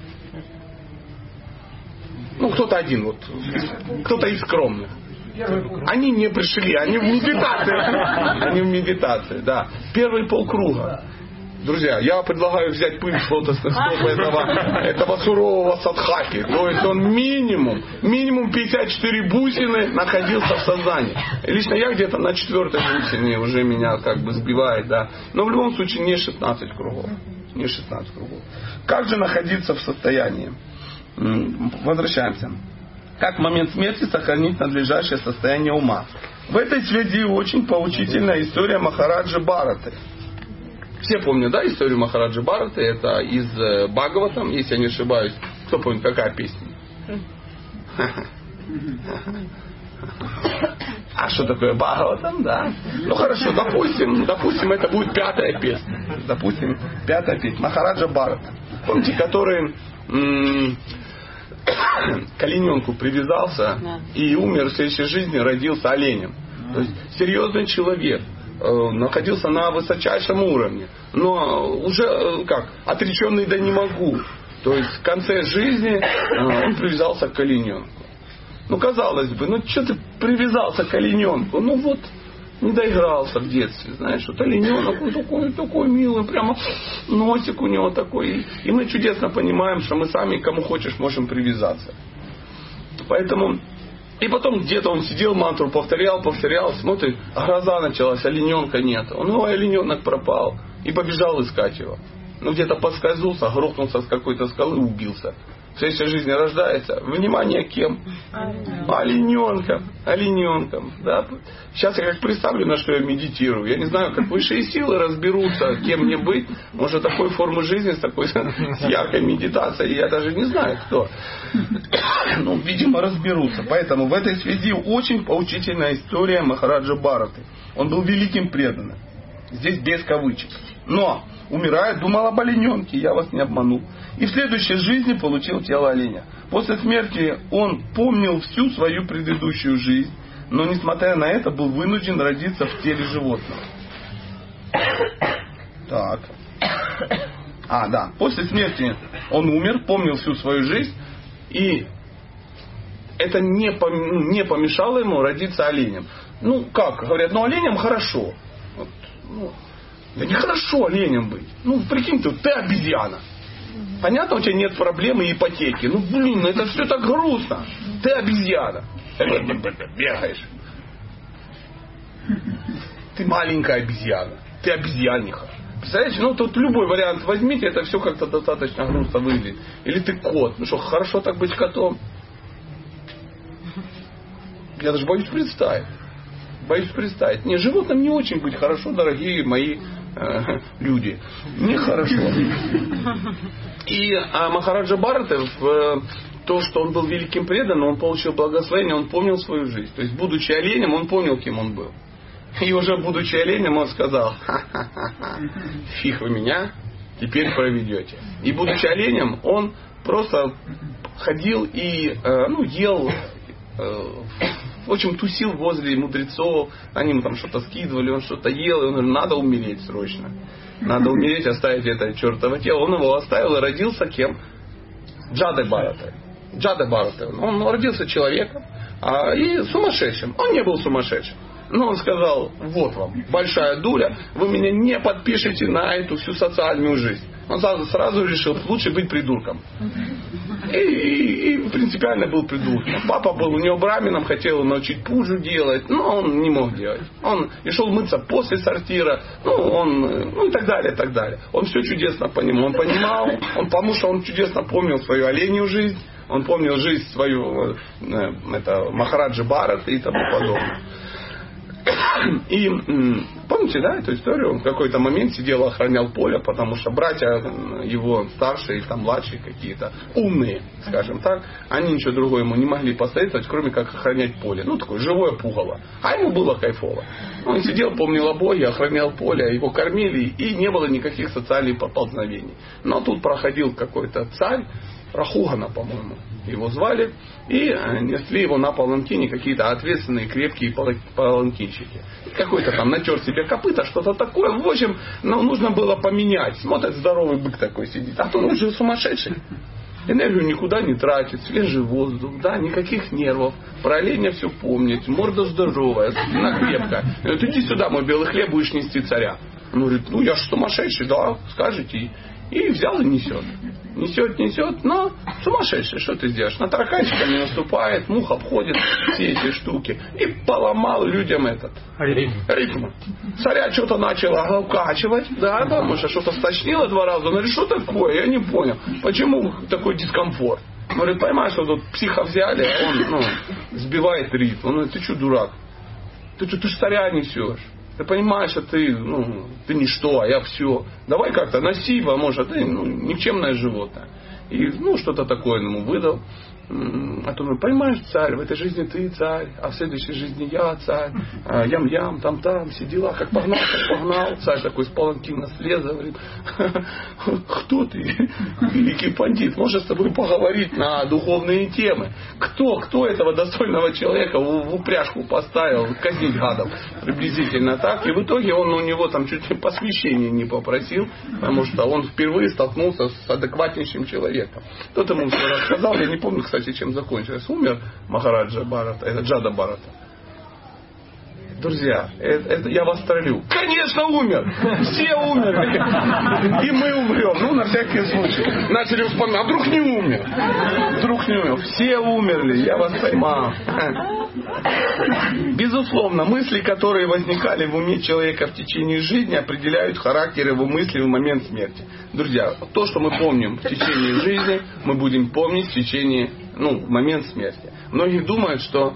Ну, кто-то один, вот, кто-то из скромных. Они не пришли, они в медитации. Они в медитации, да. Первые полкруга. Друзья, я предлагаю взять пыль с лотосных стоп этого сурового садхаки. То есть он минимум 54 бусины находился в сознании. Лично я где-то на 4-й бусине уже меня как бы сбивает, да. Но в любом случае не 16 кругов. Не 16 кругов. Как же находиться в состоянии? Возвращаемся. Как в момент смерти сохранить надлежащее состояние ума? В этой связи очень поучительная история Махараджи Бхараты. Все помнят, да, историю Махараджи Бхараты? Это из Бхагаватам, если я не ошибаюсь. Кто помнит, какая песня? А что такое Бхагаватам, да? Ну хорошо, допустим, это будет 5-я песня. Допустим, 5-я песня. Махараджа Бхарата. Помните, который к олененку привязался и умер в следующей жизни, родился оленем. То есть серьезный человек. Находился на высочайшем уровне, но уже отреченный да не могу. То есть в конце жизни он привязался к олененку. Ну, казалось бы, ну что ты привязался к олененку? Ну вот, не доигрался в детстве, знаешь, вот олененок, он такой милый, прямо носик у него такой. И мы чудесно понимаем, что мы сами к кому хочешь можем привязаться. Поэтому... И потом где-то он сидел, мантру повторял, смотрит, гроза началась, олененка нет. Олененок пропал. И побежал искать его. Ну где-то подскользнулся, грохнулся с какой-то скалы и убился. В следующей жизни рождается. Внимание, кем? Олененком. Да? Сейчас я как представлю, на что я медитирую. Я не знаю, как высшие силы разберутся, кем мне быть. Может, такой формы жизни, с такой с яркой медитацией, я даже не знаю, кто. Ну, видимо, разберутся. Поэтому в этой связи очень поучительная история Махараджа Бхараты. Он был великим преданным. Здесь без кавычек. Но, умирая, думал об олененке, я вас не обманул. И в следующей жизни получил тело оленя. После смерти он помнил всю свою предыдущую жизнь, но, несмотря на это, был вынужден родиться в теле животного. Так. Да. После смерти он умер, помнил всю свою жизнь, и это не помешало ему родиться оленем. Ну, как? Говорят, оленям хорошо. Да нехорошо оленем быть. Ну, прикинь ты обезьяна. Понятно, у тебя нет проблемы и ипотеки. Это все так грустно. Ты обезьяна. Бегаешь. Ты маленькая обезьяна. Ты обезьяниха. Представляете, тут любой вариант возьмите, это все как-то достаточно грустно выглядит. Или ты кот. Ну что, хорошо так быть котом? Я даже боюсь представить. Не, животным не очень быть хорошо, дорогие мои люди. Нехорошо. И Махараджа Бхараты, то, что он был великим преданным, он получил благословение, он помнил свою жизнь. То есть, будучи оленем, он помнил, кем он был. И уже будучи оленем, он сказал: фиг вы меня теперь проведете. И будучи оленем, он просто ходил и ел, в общем, тусил возле мудрецов, они ему там что-то скидывали, он что-то ел, и он говорит: надо умереть срочно. Надо умереть, оставить это чертово тело. Он его оставил и родился кем? Джадой Бхараты. Он родился человеком и сумасшедшим. Он не был сумасшедшим. Но он сказал: вот вам большая дуля, вы меня не подпишете на эту всю социальную жизнь. Он сразу решил, лучше быть придурком. И принципиально был придурком. Папа был у него брамином, хотел его научить пуджу делать, но он не мог делать. Он и шел мыться после сортира, и так далее, и так далее. Он все чудесно понимал. Потому что он чудесно помнил свою оленью жизнь, он помнил жизнь свою Махараджи Бхараты и тому подобное. И помните, да, эту историю? Он в какой-то момент сидел, охранял поле, потому что братья его старшие, там младшие какие-то, умные, скажем так, они ничего другого ему не могли посоветовать, кроме как охранять поле. Такое живое пугало. А ему было кайфово. Он сидел, помнил о Боге, охранял поле, его кормили, и не было никаких социальных поползновений. Но тут проходил какой-то царь, Рахугана, по-моему, его звали, и несли его на паланкине какие-то ответственные, крепкие паланкинщики. Какой-то там натер себе копыта, что-то такое. В общем, нужно было поменять. Смотрит, здоровый бык такой сидит. А то он уже сумасшедший. Энергию никуда не тратит, свежий воздух, да, никаких нервов. Про оленя все помнит, морда здоровая, спина крепкая. Говорит, иди сюда, мой белый хлеб, будешь нести царя. Он говорит, я же сумасшедший, да, скажете. И взял и несет. Несет, но сумасшедший, что ты сделаешь? На тараканчика не наступает, мух обходит все эти штуки. И поломал людям ритм. Царя что-то начало укачивать, да, потому что что-то стошнило 2 раза. Он говорит, что такое? Я не понял. Почему такой дискомфорт? Он говорит, понимаешь, что тут психа взяли, он сбивает ритм. Он говорит, ты что, дурак? Ты же царя несешь. Ты понимаешь, что ты ничто, а я все. Давай как-то носи, может, ты никчемное животное. И что-то такое ему выдал. А то, понимаешь, царь, в этой жизни ты царь, а в следующей жизни я царь. Ям-ям, там-там, все дела, как погнал. Царь такой с паланкина слез, говорит, кто ты, великий пандит, можешь с тобой поговорить на духовные темы. Кто этого достойного человека в упряжку поставил, казнить гадов, приблизительно так. И в итоге он у него там чуть ли посвящения не попросил, потому что он впервые столкнулся с адекватнейшим человеком. Тот ему все рассказал, я не помню, кстати, чем закончилось. Умер Махараджа Бхарата, это Джада Бхарата. Друзья, это я вас троллю. Конечно, умер! Все умерли! И мы умрем. На всякий случай. Начали вспоминать. А вдруг не умер? Все умерли. Я вас поймал. Безусловно, мысли, которые возникали в уме человека в течение жизни, определяют характер его мыслей в момент смерти. Друзья, то, что мы помним в течение жизни, мы будем помнить в течение, в момент смерти. Многие думают, что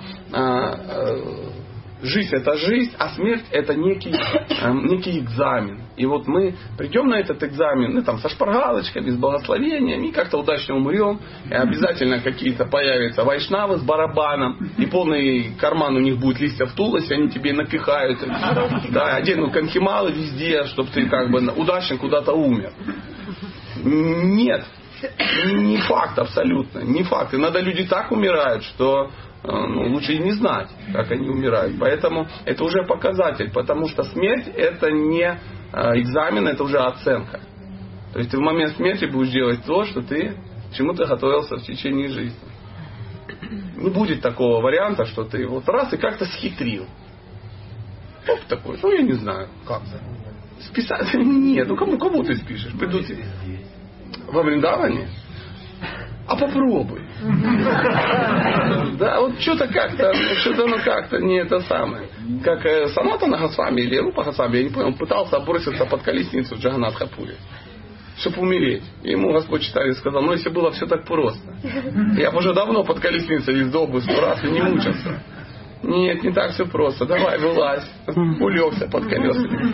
жизнь это жизнь, а смерть это некий экзамен. И вот мы придем на этот экзамен, со шпаргалочками, с благословениями, и как-то удачно умрем. И обязательно какие-то появятся вайшнавы с барабаном, и полный карман у них будет листьев тулоси, они тебе напихают. Да, оденут конхималы везде, чтобы ты удачно куда-то умер. Нет. Не факт абсолютно. Не факт. Иногда люди так умирают, что лучше и не знать, как они умирают. Поэтому это уже показатель, потому что смерть это не экзамен, это уже оценка. То есть ты в момент смерти будешь делать то, что ты чему-то готовился в течение жизни. Не будет такого варианта, что ты раз и как-то схитрил. Такой, я не знаю, как-то. Списать? Нет, кому ты спишешь? Придут во Вриндаване? А попробуй. Да, что-то как-то не это самое. Как Санатана Госвами или Рупа Госвами, я не понял, он пытался броситься под колесницу в Джаганнатхапуре, чтобы умереть. И ему Господь Чайтанья сказал, если было все так просто, я бы уже давно под колесницей ездил бы 100 раз и не мучился. Нет, не так все просто. Давай, вылазь. Улегся под колесами.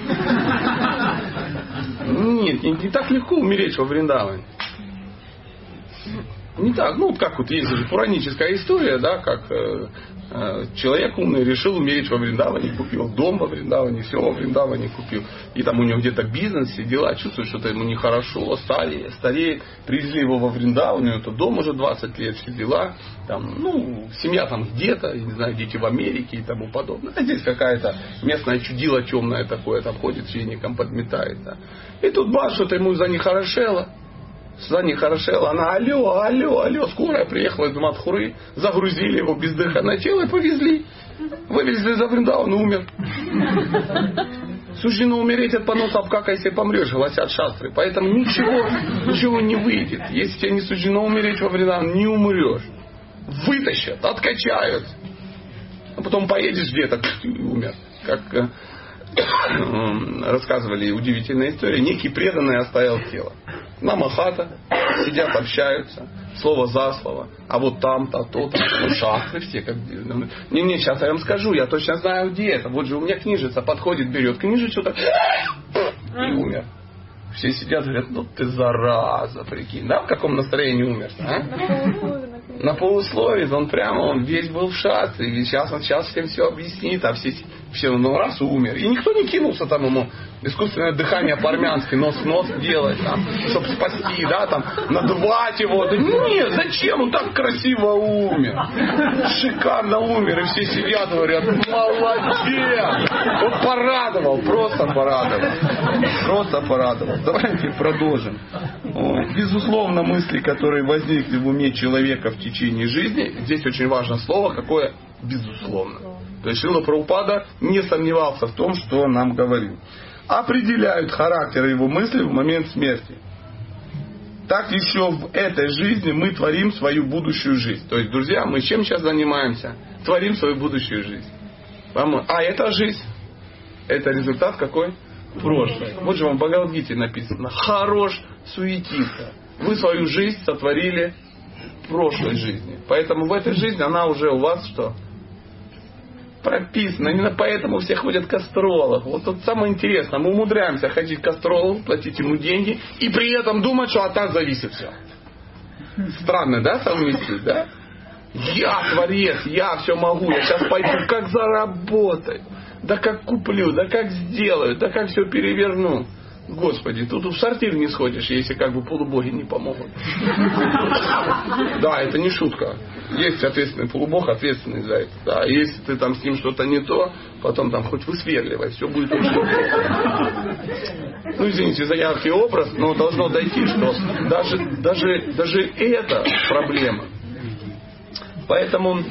Нет, не так легко умереть во Вриндаване. Не так, как есть же пураническая история, да, как человек умный решил умереть во Вриндаване, купил дом во Вриндаване, все во Вриндаване купил, и там у него где-то бизнес, все дела, чувствует, что-то ему нехорошо, стареет, привезли его во Вриндаван, у него тут дом уже 20 лет, все дела, семья там где-то, я не знаю, дети в Америке и тому подобное, а здесь какая-то местное чудило темное такое, там ходит, веником подметает, да. И тут что-то ему занехорошело. Она алло, скорая приехала из Мадхуры, загрузили его бездыханное тело и повезли. Вывезли за Вриндаван, умер. Суждено умереть от поноса обкака, если помрешь, гласят шастры. Поэтому ничего не выйдет. Если тебе не суждено умереть во Вриндаван, не умрешь. Вытащат, откачают. А потом поедешь где-то и умер. Как рассказывали удивительная история. Некий преданный оставил тело. На Махата сидят, общаются. Слово за слово. А вот там-то, то-то. Шастры все как... Не, сейчас я вам скажу. Я точно знаю, где это. Вот же у меня книжица подходит, берет книжицу так и умер. Все сидят, говорят, ну ты зараза, прикинь. Да, в каком настроении умер? А? На полусловии. Он весь был в шастре. И сейчас всем все объяснит. А все ну раз умер. И никто не кинулся там ему искусственное дыхание по-армянски, нос делать, там, чтобы спасти, да, там, надувать его. Да нет, зачем? Он так красиво умер. Шикарно умер. И все сидят, говорят, молодец. Он порадовал, просто порадовал. Давайте продолжим. Безусловно, мысли, которые возникли в уме человека в течение жизни, здесь очень важно слово, какое безусловно. То есть Шрила Прабхупада не сомневался в том, что он нам говорил. Определяют характер его мыслей в момент смерти. Так еще в этой жизни мы творим свою будущую жизнь. То есть, друзья, мы чем сейчас занимаемся? Творим свою будущую жизнь. А это жизнь. Это результат какой? Прошлое. Вот же вам в Бхагавад-гите написано. Хорош суетиться. Вы свою жизнь сотворили в прошлой жизни. Поэтому в этой жизни она уже у вас что? Прописано. Именно поэтому все ходят к астрологу. Вот тут самое интересное. Мы умудряемся ходить к астрологу, платить ему деньги и при этом думать, что от нас зависит все. Странно, да, совместить, да? Я творец, я все могу, я сейчас пойду как заработаю. Да как куплю, да как сделаю, да как все переверну. Господи, тут в сортир не сходишь, если как бы полубоги не помогут. Да, это не шутка. Есть ответственный полубог, ответственный за это. Да, если ты там с ним что-то не то, потом там хоть высверливай, все будет очень плохо. Ну, извините за яркий образ, но должно дойти, что даже это проблема. Поэтому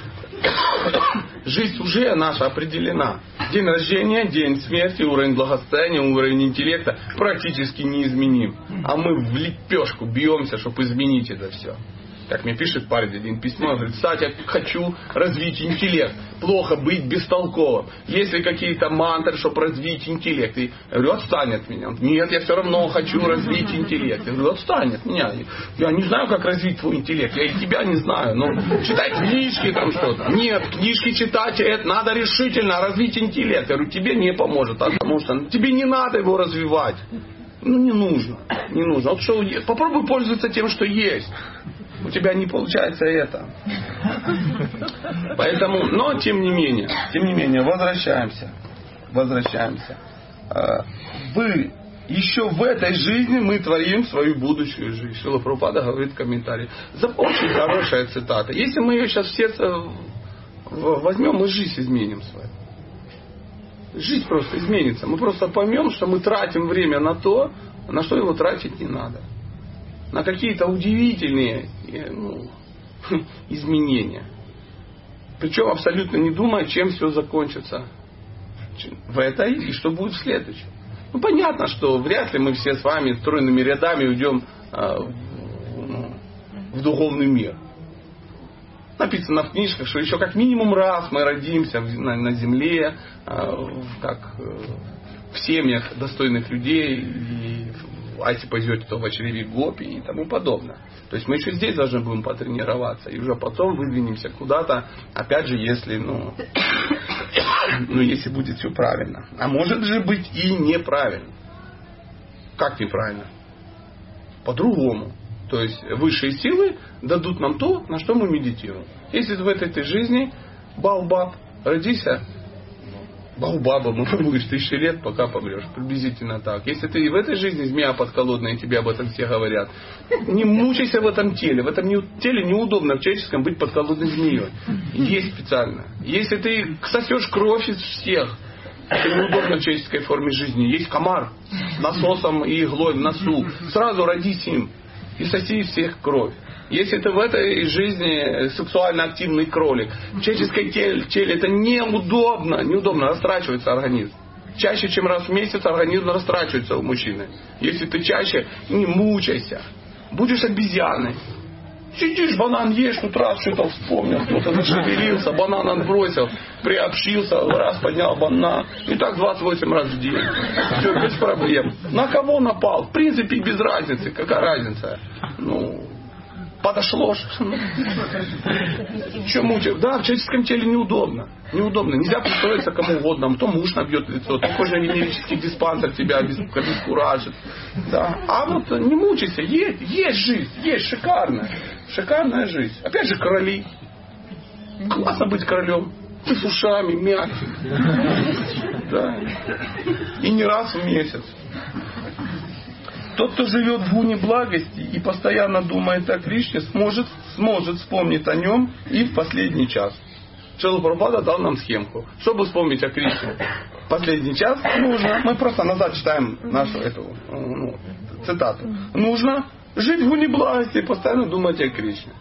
жизнь уже наша определена. День рождения, день смерти, уровень благосостояния, уровень интеллекта практически неизменим. А мы в лепешку бьемся, чтобы изменить это все. Как мне пишет парень один письмо, говорит, Сатя, хочу развить интеллект. Плохо быть бестолковым. Есть ли какие-то мантры, чтобы развить интеллект? И я говорю, отстань от меня. Он говорит, нет, я все равно хочу развить интеллект. Я говорю, отстань от меня. Я не знаю, как развить твой интеллект. Я и тебя не знаю. Но читай книжки там что-то. Нет, книжки читать, это надо решительно развить интеллект. Я говорю, тебе не поможет, потому что тебе не надо его развивать. Ну, не нужно. Вот что, попробуй пользоваться тем, что есть. У тебя не получается это. Поэтому, но тем не менее, возвращаемся. Еще в этой жизни мы творим свою будущую жизнь. Шрила Прабхупада говорит в комментарии. Очень хорошая цитата. Если мы ее сейчас в сердце возьмем, мы жизнь изменим свою. Жизнь просто изменится. Мы просто поймем, что мы тратим время на то, на что его тратить не надо. На какие-то удивительные изменения. Причем абсолютно не думая, чем все закончится в этой и что будет в следующем. Ну, понятно, что вряд ли мы все с вами стройными рядами уйдем в духовный мир. Написано в книжках, что еще как минимум раз мы родимся на земле, как в семьях достойных людей, и если пойдете, то в очреве гопи и тому подобное. То есть мы еще здесь должны будем потренироваться, и уже потом выдвинемся куда-то, опять же, если, если будет все правильно. А может же быть и неправильно. Как неправильно? По-другому. То есть высшие силы дадут нам то, на что мы медитируем. Если в этой жизни Баобаб, родися Баобабом, будешь 1000 лет, пока помрешь. Приблизительно так. Если ты в этой жизни змея подколодная, и тебе об этом все говорят, не мучайся в этом теле. В этом теле неудобно в человеческом быть подколодной змеей. Есть специально. Если ты сосешь кровь из всех, это неудобно в человеческой форме жизни. Есть комар с насосом и иглой в носу. Сразу родись им и соси из всех кровь. Если ты в этой жизни сексуально активный кролик, в человеческой теле это неудобно растрачивается организм. Чаще, чем раз в месяц организм растрачивается у мужчины. Если ты чаще, не мучайся. Будешь обезьяной. Сидишь, банан ешь, тут раз что-то вспомнил, кто-то зашевелился, банан отбросил, приобщился, раз поднял банан. И так 28 раз в день. Все, без проблем. На кого напал? В принципе, без разницы. Какая разница? Подошло. Что мучать? Да, в человеческом теле неудобно. Неудобно. Нельзя пристроиться кому угодно. То муж набьет лицо, то кожно-венерический диспансер тебя обескуражит. Да. А вот не мучайся, есть жизнь, есть шикарная. Шикарная жизнь. Опять же, короли. Классно быть королем. Ты с ушами, мягкий. Да. И не раз в месяц. Тот, кто живет в гуне благости и постоянно думает о Кришне, сможет вспомнить о нем и в последний час. Шрила Прабхупада дал нам схемку. Чтобы вспомнить о Кришне, в последний час нужно, мы просто назад читаем нашу эту цитату. Нужно жить в гуне благости и постоянно думать о Кришне.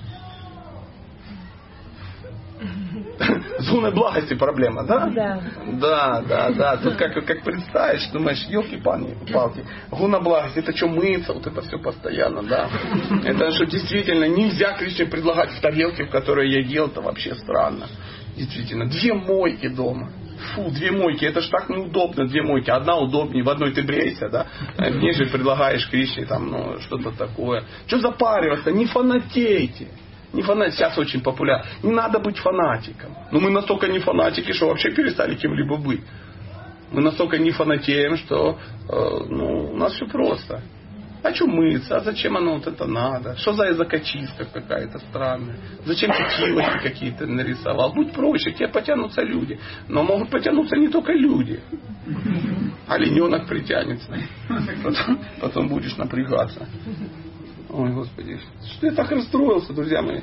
С гуной благости проблема, да? Да. Тут как представишь, думаешь, елки-палки. Гуна благости, это что, мыться, вот это все постоянно, да? Это что действительно нельзя Кришне предлагать в тарелке, в которой я ел, это вообще странно. Действительно, 2 мойки дома. Фу, 2 мойки, это ж так неудобно, 2 мойки. Одна удобнее, в одной ты бреешься, да? В ней же предлагаешь Кришне там, что-то такое. Что запариваться, не фанатейте. Не фанатик, сейчас очень популярно. Не надо быть фанатиком. Но мы настолько не фанатики, что вообще перестали кем-либо быть. Мы настолько не фанатеем, что у нас все просто. А что мыться? А зачем оно вот это надо? Что за языкочистка какая-то странная? Зачем ты килочки какие-то нарисовал? Будь проще, к тебе потянутся люди. Но могут потянуться не только люди. Олененок притянется. Потом будешь напрягаться. Ой, Господи, что я так расстроился, друзья мои.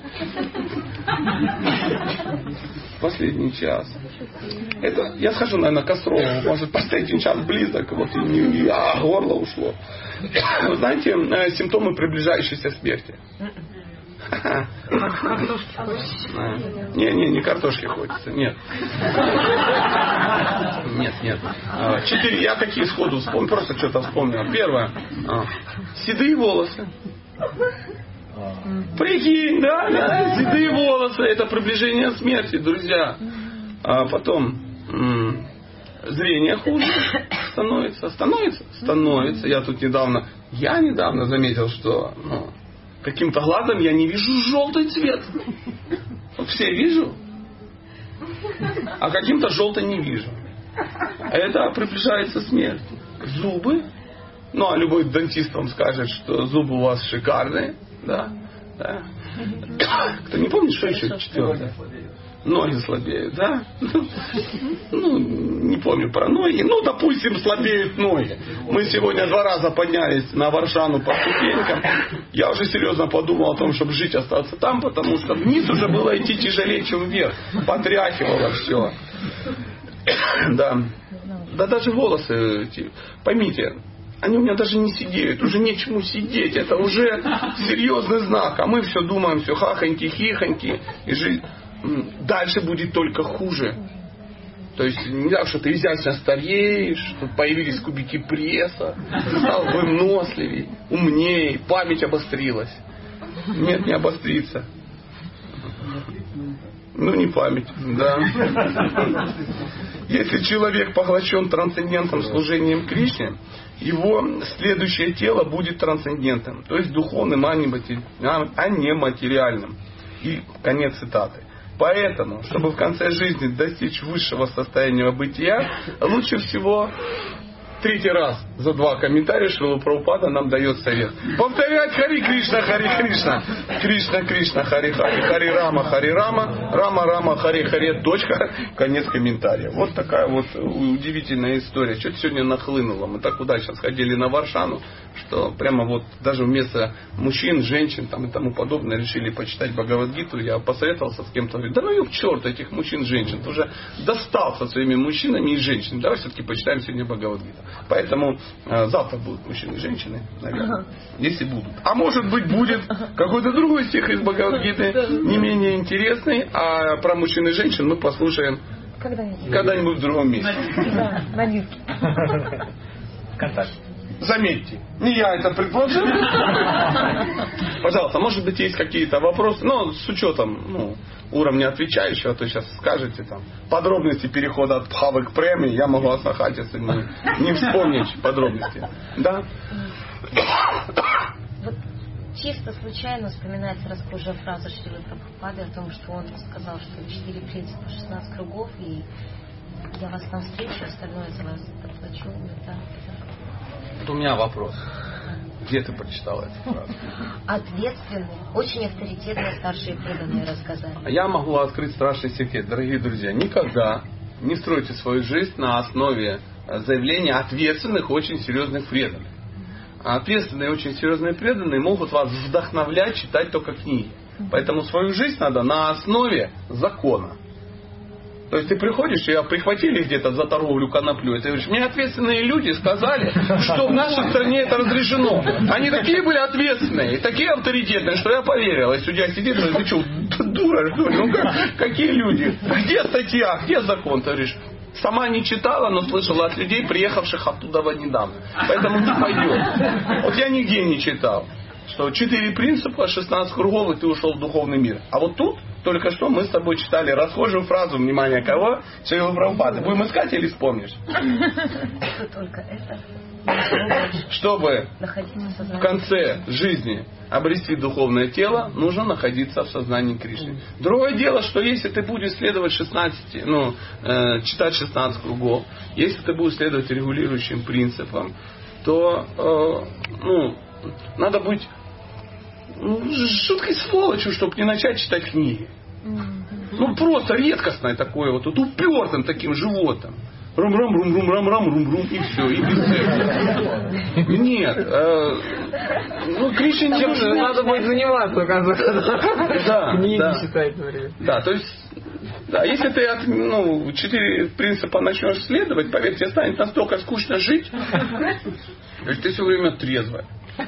Последний час. Это я схожу, наверное, к Кострову. Может, последний час близок, вот и горло ушло. Вы знаете, симптомы приближающейся смерти. Картошки хочется. Не картошки хочется, нет. Нет. 4, я какие сходу вспомнил, просто что-то вспомнил. Первое, седые волосы. Прикинь, да, седые волосы, это приближение смерти, друзья. А потом зрение хуже становится. Я недавно заметил, что каким-то глазом я не вижу желтый цвет. Вот все вижу, а каким-то желтый не вижу. Это приближается смерть. Зубы. А любой дантист вам скажет, что зубы у вас шикарные. Да. Кто не помнит, что еще 4? Ноги слабеют, да? Не помню про ноги. Допустим, слабеют ноги. Мы сегодня 2 раза поднялись на Варшану по ступенькам. Я уже серьезно подумал о том, чтобы жить, остаться там, потому что вниз уже было идти тяжелее, чем вверх. Потряхивало все. Да даже волосы, поймите, они у меня даже не сидеют, уже нечему сидеть, это уже серьезный знак, а мы все думаем, все хахоньки-хихоньки, и жизнь дальше будет только хуже. То есть не так, что ты изящно стареешь, тут появились кубики пресса, ты стал выносливей, умней, память обострилась. Нет, не обострится. Не память, да. Если человек поглощен трансцендентным служением Кришне, его следующее тело будет трансцендентным, то есть духовным, а не материальным. И конец цитаты. Поэтому, чтобы в конце жизни достичь высшего состояния бытия, лучше всего 3 раз за 2 комментария Шрила Прабхупада нам дает совет. Повторять Хари Кришна, Хари Кришна. Кришна, Кришна, Хари Хари. Хари Рама, Рама Рама, Хари Хари. Точка. Конец комментария. Вот такая вот удивительная история. Что-то сегодня нахлынуло. Мы так удачно сходили на Варшану, что прямо вот даже вместо мужчин, женщин там и тому подобное решили почитать Бхагавад-гиту. Я посоветовался с кем-то. Говорю, да к черту этих мужчин, женщин. Ты уже достал со своими мужчинами и женщинами. Давай все-таки почитаем сегодня Бхагавад-гиту. Поэтому завтра будут мужчины и женщины, наверное, если будут. А может быть будет какой-то другой стих из Бхагавад-гиты, не менее интересный, а про мужчин и женщин мы послушаем Когда-нибудь в другом месте. Да, на диске. Контакт. Заметьте, не я это предложил. Пожалуйста, может быть, есть какие-то вопросы, но с учетом уровня отвечающего, а то сейчас скажете там подробности перехода от пхавы к преме, я могу осахать, если не вспомнить подробности. Да? Вот чисто случайно вспоминается расхожая фраза Шрилы Прабхупады о том, что он сказал, что 4 принципа, 16 кругов, и я вас там встречу, остальное за вас подплачу. Да. Вот у меня вопрос. Где ты прочитала эту фразу? Ответственные, очень авторитетные старшие преданные рассказали. Я могу открыть страшный секрет, дорогие друзья. Никогда не стройте свою жизнь на основе заявления ответственных, очень серьезных преданных. Ответственные, очень серьезные преданные могут вас вдохновлять читать только книги. Поэтому свою жизнь надо на основе закона. То есть ты приходишь, тебя прихватили где-то за торговлю коноплей, ты говоришь, мне ответственные люди сказали, что в нашей стране это разрешено. Они такие были ответственные, такие авторитетные, что я поверил. И судья сидит и говорит, ты что, дура, что ли? Ну какие люди? Где статья, где закон? Ты говоришь, сама не читала, но слышала от людей, приехавших оттуда недавно. Поэтому не пойдет. Вот я нигде не читал, что 4 принципа, 16 кругов, и ты ушел в духовный мир. А вот тут только что мы с тобой читали расхожую фразу, внимание, кого? Шрилы Прабхупады. Будем искать или вспомнишь? Только это. Чтобы в конце жизни обрести духовное тело, нужно находиться в сознании Кришны. Другое дело, что если ты будешь следовать 16, читать 16 кругов, если ты будешь следовать регулирующим принципам, то надо быть жуткой сволочью, чтобы не начать читать книги. Просто редкостное такое, вот упертым таким животом. Рум-рум-рум-рум-рам-рам-рум-рум, и все, и без этого. Нет. Кришне не нужно. Надо будет заниматься, оказывается. Да, книги читать во время. Да, то есть, да, если ты 4 принципа начнешь следовать, поверь, тебе станет настолько скучно жить, что ты все время трезвая.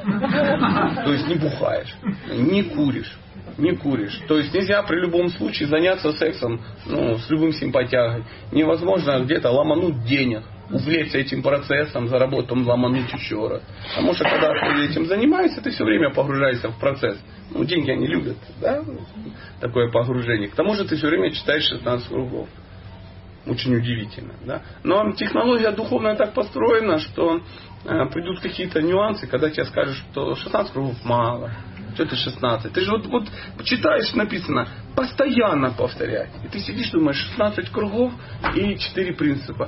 То есть не бухаешь, не куришь. То есть нельзя при любом случае заняться сексом с любым симпатягой. Невозможно где-то ломануть денег, увлечься этим процессом, заработать, потом ломануть еще раз. Потому что когда ты этим занимаешься, ты все время погружаешься в процесс. Деньги они любят, да? Такое погружение. К тому же ты все время читаешь 16 кругов. Очень удивительно. Да? Но технология духовная так построена, что придут какие-то нюансы, когда тебе скажут, что 16 кругов мало. Что ты 16? Ты же вот читаешь, написано, постоянно повторять. И ты сидишь, думаешь, 16 кругов и 4 принципа.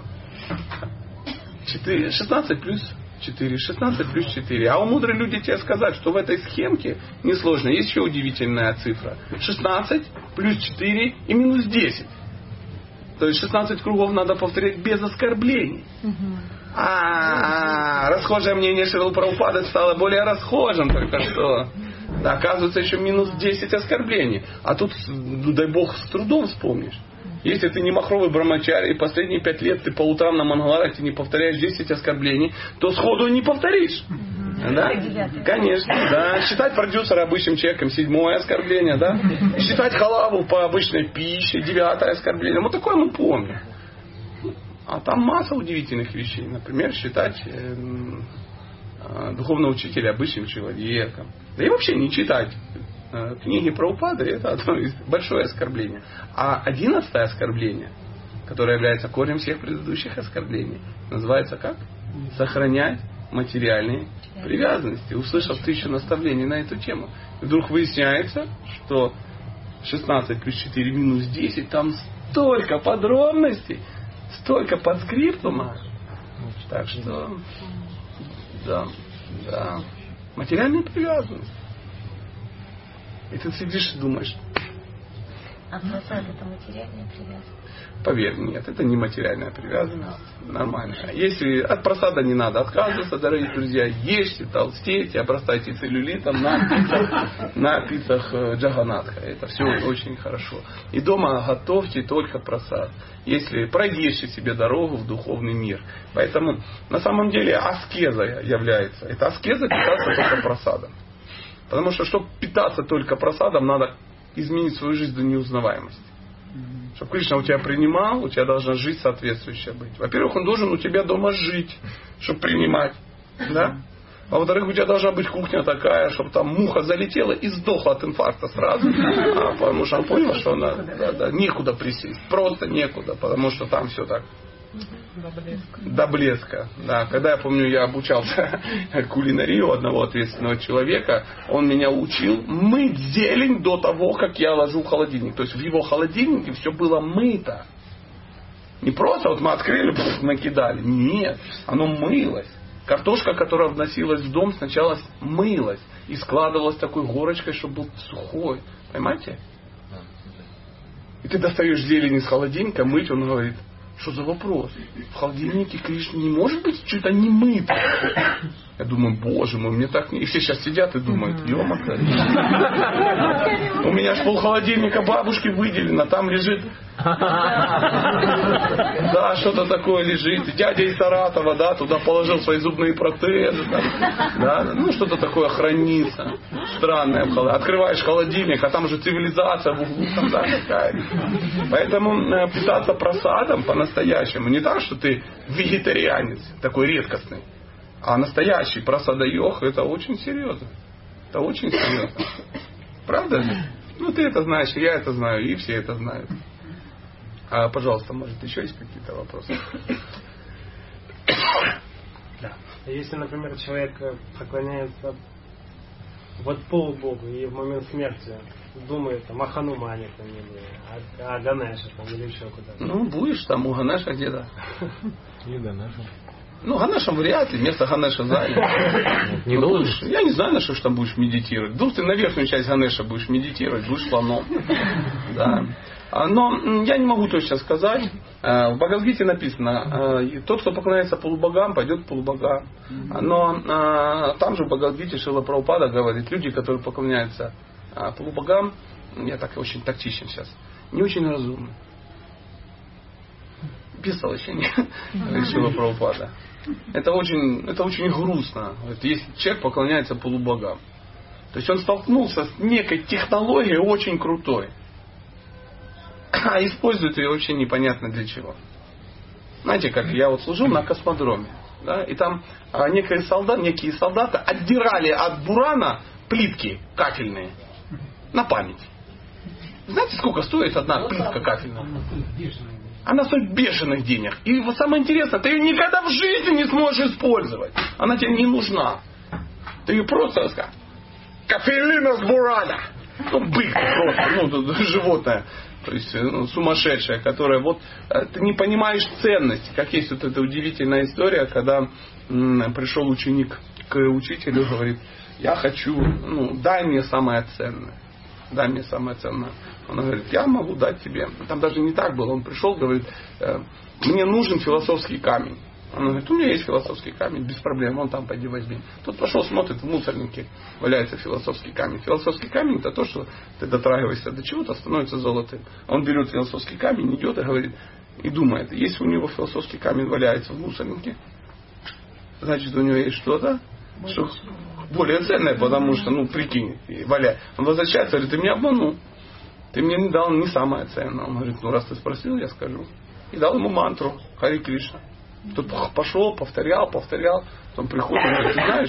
16 плюс 4, 16 плюс 4. А у мудрые люди тебе сказать, что в этой схемке несложно. Есть еще удивительная цифра. 16 плюс 4 и минус 10. То есть 16 кругов надо повторять без оскорблений. Расхожее мнение Шрилы Прабхупады стало более расхожим только что. Да, оказывается, еще минус 10 оскорблений. А тут, дай бог, с трудом вспомнишь. Если ты не махровый брамачари, и последние 5 лет ты по утрам на Мангаларате не повторяешь 10 оскорблений, то сходу не повторишь. Да? Конечно, да. Считать продюсера обычным человеком 7-е оскорбление, да? Считать халаву по обычной пище 9-е оскорбление. Вот такое мы помним. А там масса удивительных вещей. Например, считать духовного учителя обычным человеком. Да и вообще не читать книги Прабхупады, это одно из большое оскорбление. А 11-е оскорбление, которое является корнем всех предыдущих оскорблений, называется как? Сохранять материальные привязанности. Услышав 1000 наставлений на эту тему, вдруг выясняется, что 16 плюс 4 минус 10, там столько подробностей, столько подскриптума. Так что, да, материальные привязанности. И ты сидишь и думаешь. А просад это материальная привязанность? Поверь, нет, это не материальная привязанность. Нормально. Если от просада не надо отказываться, дорогие друзья, ешьте, толстейте, обрастайте целлюлитом на пиццах Джаганатха. Это все очень хорошо. И дома готовьте только просад. Если пройдешь себе дорогу в духовный мир. Поэтому на самом деле аскеза является. Это аскеза питаться только просадом. Потому что, чтобы питаться только просадом, надо изменить свою жизнь до неузнаваемости. Чтобы Кришна у тебя принимал, у тебя должна жизнь соответствующая быть. Во-первых, он должен у тебя дома жить, чтобы принимать. Да? А во-вторых, у тебя должна быть кухня такая, чтобы там муха залетела и сдохла от инфаркта сразу. Потому что он понял, что она некуда присесть. Просто некуда, потому что там все так. До блеска. Да. Когда я помню, я обучался кулинарию одного ответственного человека, он меня учил мыть зелень до того, как я ложу в холодильник. То есть в его холодильнике все было мыто. Не просто вот мы открыли, накидали. Нет, оно мылось. Картошка, которая вносилась в дом, сначала мылась и складывалась такой горочкой, чтобы был сухой. Понимаете? И ты достаешь зелень из холодильника, мыть, он говорит, что за вопрос? В холодильнике Кришны не может быть что-то не мыто. Я думаю, боже мой, мне так не... И все сейчас сидят и думают, ё-моё. У меня ж полхолодильника бабушки выделено, там лежит... Да, что-то такое лежит. Дядя из Саратова, да, туда положил свои зубные протезы. Да, ну, что-то такое хранится. Странное. Открываешь холодильник, а там уже цивилизация в углу. Там, да, какая. Поэтому питаться просадом по-настоящему. Не так, что ты вегетарианец, такой редкостный. А настоящий просадоёх, это очень серьезно. Это очень серьезно. Правда ли? Ну, ты это знаешь, я это знаю, и все это знают. Пожалуйста, может, еще есть какие-то вопросы? Да. Если, например, человек поклоняется вот полубогу и в момент смерти думает там, о Ханумане там, или о Ганеше там, или еще куда-то. Ну, будешь там у Ганеша где-то. И Ганеша. Ну, Ганешем вряд ли, место Ганеша занято. Не должен? Я не знаю, на что ж там будешь медитировать. Вдруг ты на верхнюю часть Ганеша будешь медитировать, будешь слоном. Да. Но я не могу точно сказать. В Бхагавад-гите написано, тот, кто поклоняется полубогам, пойдет к полубогам. Но там же в Бхагавад-гите Шрила Прабхупада говорит, люди, которые поклоняются полубогам, я так очень тактичен сейчас, не очень разумны. Бестолочение, Шрила Прабхупада. Это очень грустно. Если человек поклоняется полубогам. То есть он столкнулся с некой технологией очень крутой. А используют ее вообще непонятно для чего. Знаете, как я вот служил на космодроме. Да, и там некие солдаты отдирали от бурана плитки кафельные на память. Знаете, сколько стоит одна плитка кафельная? Она стоит бешеных денег. И вот самое интересное, ты ее никогда в жизни не сможешь использовать. Она тебе не нужна. Ты ее просто скажешь. Кафелина с бурана. Ну, бык просто, животное. То есть сумасшедшая, которая вот ты не понимаешь ценности. Как есть вот эта удивительная история, когда пришел ученик к учителю и говорит, я хочу, дай мне самое ценное. Дай мне самое ценное. Он говорит, я могу дать тебе. Там даже не так было. Он пришел, говорит, мне нужен философский камень. Он говорит, у меня есть философский камень, без проблем, он там пойди возьми. Тот пошел, смотрит, в мусорнике валяется философский камень. Философский камень это то, что ты дотрагиваешься до чего-то, становится золотым. Он берет философский камень, идет и говорит, и думает, если у него философский камень валяется в мусорнике, значит у него есть что-то, что более ценное, потому что, прикинь, валяй. Он возвращается, говорит, ты меня обманул. Ты мне не дал не самое ценное. Он говорит, раз ты спросил, я скажу. И дал ему мантру Хари Кришна. Тот пошел, повторял. Потом приходит, он говорит, ты знаешь,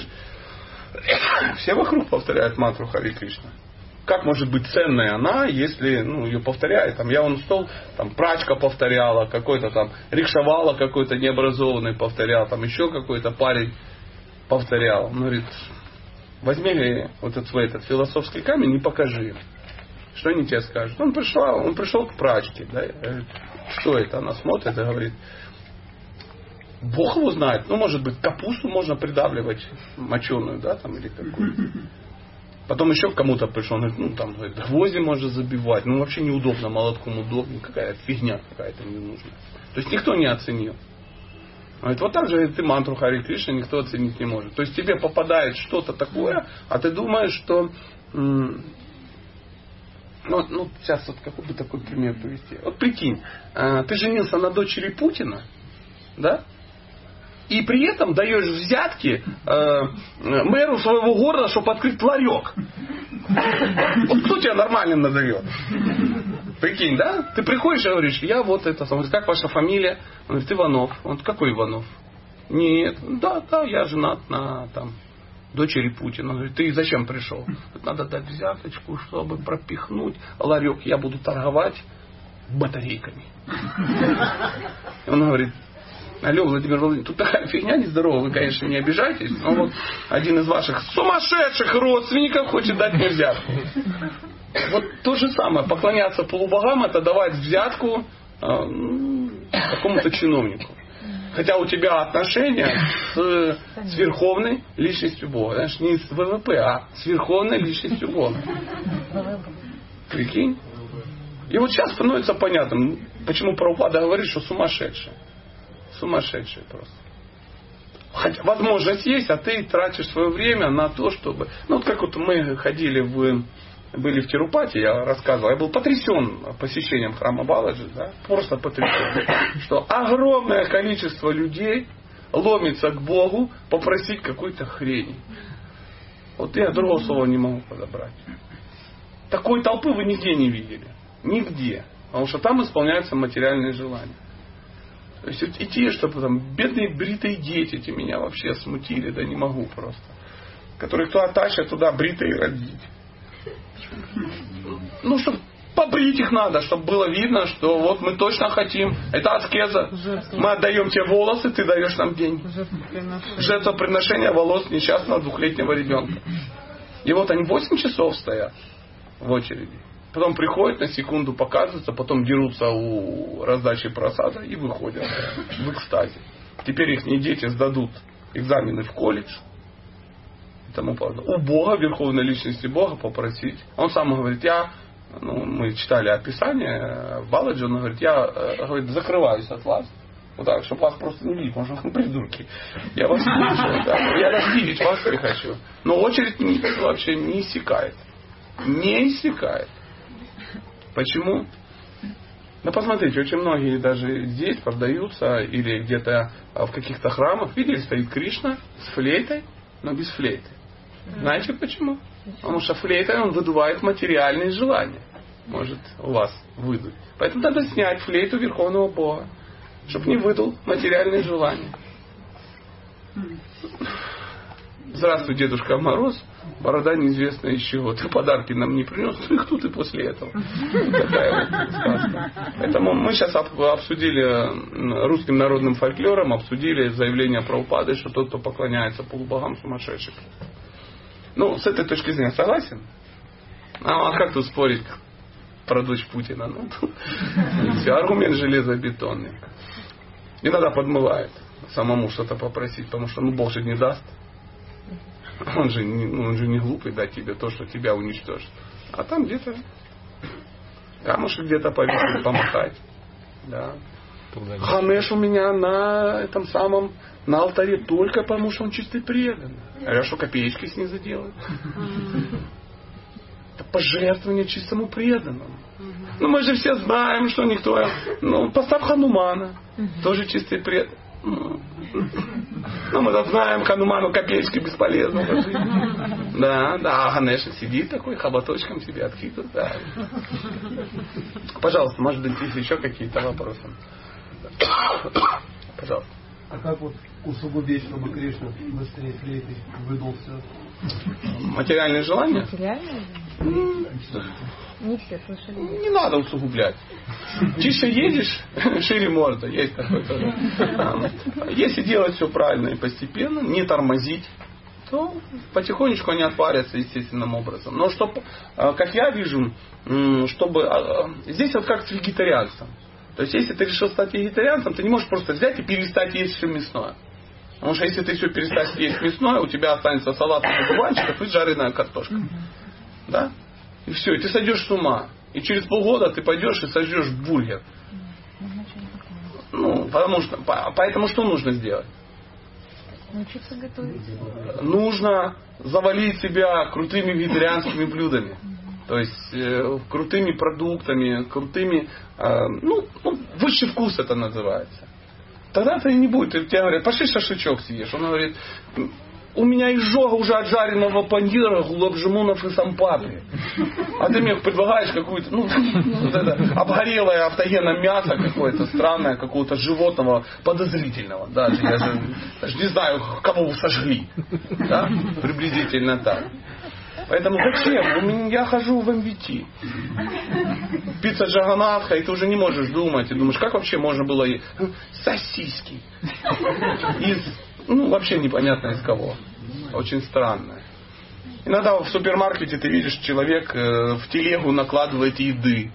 все вокруг повторяют мантру Хари Кришна. Как может быть ценная она, если ее повторяет? Там, я вон стол, там прачка повторяла, какой-то там рикшавала какой-то необразованный повторял, там еще какой-то парень повторял. Он говорит, возьми вот этот философский камень и покажи им. Что они тебе скажут? Он пришел к прачке. Да, говорит, что это? Она смотрит и говорит, Бог его знает. Может быть, капусту можно придавливать моченую, да, там, или какую-то. Потом еще к кому-то пришел, он говорит, гвозди можно забивать. Вообще неудобно, молотком удобно. Какая-то фигня какая-то ненужная. То есть никто не оценил. Говорит, вот так же ты мантру Хари Кришна никто оценить не может. То есть тебе попадает что-то такое, а ты думаешь, что... сейчас вот какой бы такой пример привести. Вот прикинь, ты женился на дочери Путина, да? И при этом даешь взятки мэру своего города, чтобы открыть ларек. Вот кто тебя нормально назовет? Прикинь, да? Ты приходишь и говоришь, я вот это. Он говорит, как ваша фамилия? Он говорит, Иванов. Он говорит, какой Иванов? Нет, да, я женат на там дочери Путина. Он говорит, ты зачем пришел? Надо дать взяточку, чтобы пропихнуть ларек. Я буду торговать батарейками. Он говорит, алло, Владимир Владимирович, тут такая фигня нездоровая, вы, конечно, не обижайтесь, но вот один из ваших сумасшедших родственников хочет дать мне взятку. Вот то же самое, поклоняться полубогам, это давать взятку какому-то чиновнику. Хотя у тебя отношения с верховной личностью Бога. Знаешь, не с ВВП, а с верховной личностью Бога. Прикинь? И вот сейчас становится понятно, почему Прабхупада говорит, что сумасшедший. Сумасшедший просто. Хотя возможность есть, а ты тратишь свое время на то, чтобы... Ну, вот как вот мы были в Тирупати, я рассказывал, я был потрясен посещением храма Баладжи, да, просто потрясен, что огромное количество людей ломится к Богу попросить какой-то хрень. Вот я другого слова не могу подобрать. Такой толпы вы нигде не видели. Нигде. Потому что там исполняются материальные желания. То есть идти, чтобы там бедные бритые дети эти меня вообще смутили, да не могу просто. Которые кто оттащит туда бритые родить. Ну, чтобы побрить их надо, чтобы было видно, что вот мы точно хотим. Это аскеза. Мы отдаем тебе волосы, ты даешь нам деньги. Жертвоприношение волос несчастного 2-летнего ребенка. И вот они 8 часов стоят в очереди. Потом приходят, на секунду показываются, потом дерутся у раздачи просада и выходят в экстазе. Теперь их дети сдадут экзамены в колледж. И тому подобное. У Бога, верховной личности Бога попросить. Он сам говорит, мы читали описание Баладжи, он говорит, говорит, закрываюсь от вас. Вот так, чтобы вас просто не видеть, потому что вы придурки. Я вас слышу, да, я раз видеть вас не хочу. Но очередь вообще не иссякает. Не иссякает. Почему? Ну, посмотрите, очень многие даже здесь продаются или где-то в каких-то храмах. Видели, стоит Кришна с флейтой, но без флейты. Знаете почему? Потому что флейтой он выдувает материальные желания. Может у вас выдуть. Поэтому надо снять флейту Верховного Бога, чтобы не выдул материальные желания. Здравствуй, Дедушка Мороз. Борода неизвестно из чего. Ты подарки нам не принес, ну и кто ты после этого? Такая вот сказка. Поэтому мы сейчас обсудили русским народным фольклором, обсудили заявление Прабхупады, что тот, кто поклоняется полубогам, сумасшедший. Ну, с этой точки зрения согласен? А как тут спорить про дочь Путина? Ну, все, аргумент железобетонный. Иногда подмывает самому что-то попросить, потому что Бог же не даст. Он же не глупый дать тебе то, что тебя уничтожит. А там где-то камушек где-то повесить, помахать. Да. Ганеш у меня на этом самом, на алтаре только потому, что он чистый преданный. А я что, копеечки с ней заделаю? Это пожертвование чистому преданному. Ну мы же все знаем, что никто... Ну, поставь Ханумана. Тоже чистый преданный. Ну, мы знаем, Хануману копеечки бесполезно. Да, а Ганеша сидит такой, хоботочком тебе откидывает. Да. Пожалуйста, может быть, есть еще какие-то вопросы? Пожалуйста. А как вот усугубить, чтобы Кришна быстрее флейты выдал все? Материальные желания? Материальные? Не все слышали. Не надо усугублять. Тише едешь, шире морда. Есть такой тоже. Если делать все правильно и постепенно, не тормозить, то потихонечку они отварятся естественным образом. Но чтобы, как я вижу, чтобы... Здесь вот как с вегетарианцем. То есть, если ты решил стать вегетарианцем, ты не можешь просто взять и перестать есть все мясное. Потому что если ты все перестанешь есть мясное, у тебя останется салат из одуванчиков и жареная картошка. Да? И все, и ты сойдешь с ума. И через полгода ты пойдешь и сожжешь бургер. Ну, поэтому что нужно сделать? Научиться готовить. Нужно завалить себя крутыми вегетарианскими блюдами. То есть крутыми продуктами, крутыми... высший вкус это называется. Тогда ты не будет. Тебе говорят, пошли шашлычок съешь. Он говорит, у меня изжога уже от жареного панира, гулабжимунов и сампапри. А ты мне предлагаешь какую-то, вот это обгорелое автогенное мясо какое-то странное, какого-то животного подозрительного. Даже я же даже не знаю, кого вы сожгли. Да? Приблизительно так. Поэтому зачем? Я хожу в МВТ. Пицца Джаганатха, и ты уже не можешь думать. И думаешь, как вообще можно было сосиски? Вообще непонятно из кого. Очень странно. Иногда в супермаркете ты видишь, человек в телегу накладывает еды.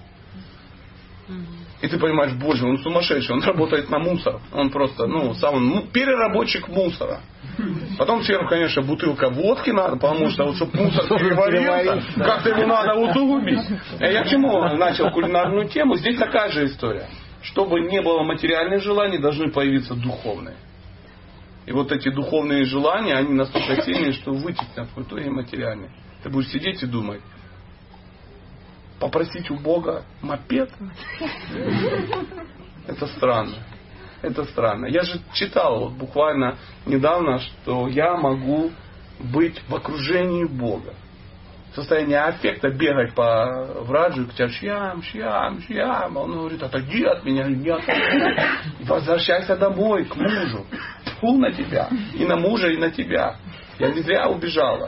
И ты понимаешь, боже, он сумасшедший, он работает на мусор. Он просто, сам переработчик мусора. Потом сверху, конечно, бутылка водки надо, потому что, вот, чтобы мусор переварился, как-то его надо усугубить. Я к чему начал кулинарную тему? Здесь такая же история. Чтобы не было материальных желаний, должны появиться духовные. И вот эти духовные желания, они настолько сильные, что вытеснят в итоге материальные. Ты будешь сидеть и думать, попросить у Бога мопед? Это странно. Это странно. Я же читал вот буквально недавно, что я могу быть в окружении Бога. В состоянии аффекта бегать по враджу, к тебе шьям. Он говорит, отойди от меня, возвращайся домой, к мужу. Тьфу на тебя. И на мужа, и на тебя. Я не зря убежала.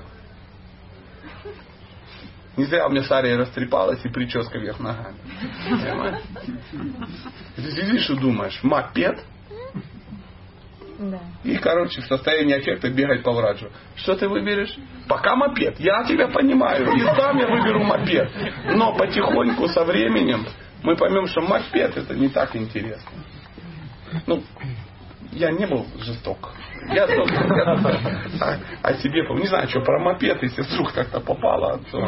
Не зря у меня сария растрепалась и прическа вверх ногами. Понимаешь? Ты сидишь и думаешь, мопед? Да. И, в состоянии аффекта бегать по враджу. Что ты выберешь? Пока мопед. Я тебя понимаю. И сам я выберу мопед. Но потихоньку, со временем, мы поймем, что мопед это не так интересно. Я не был жесток. Я о себе, не знаю, что про мопед, если вдруг как-то попало. То...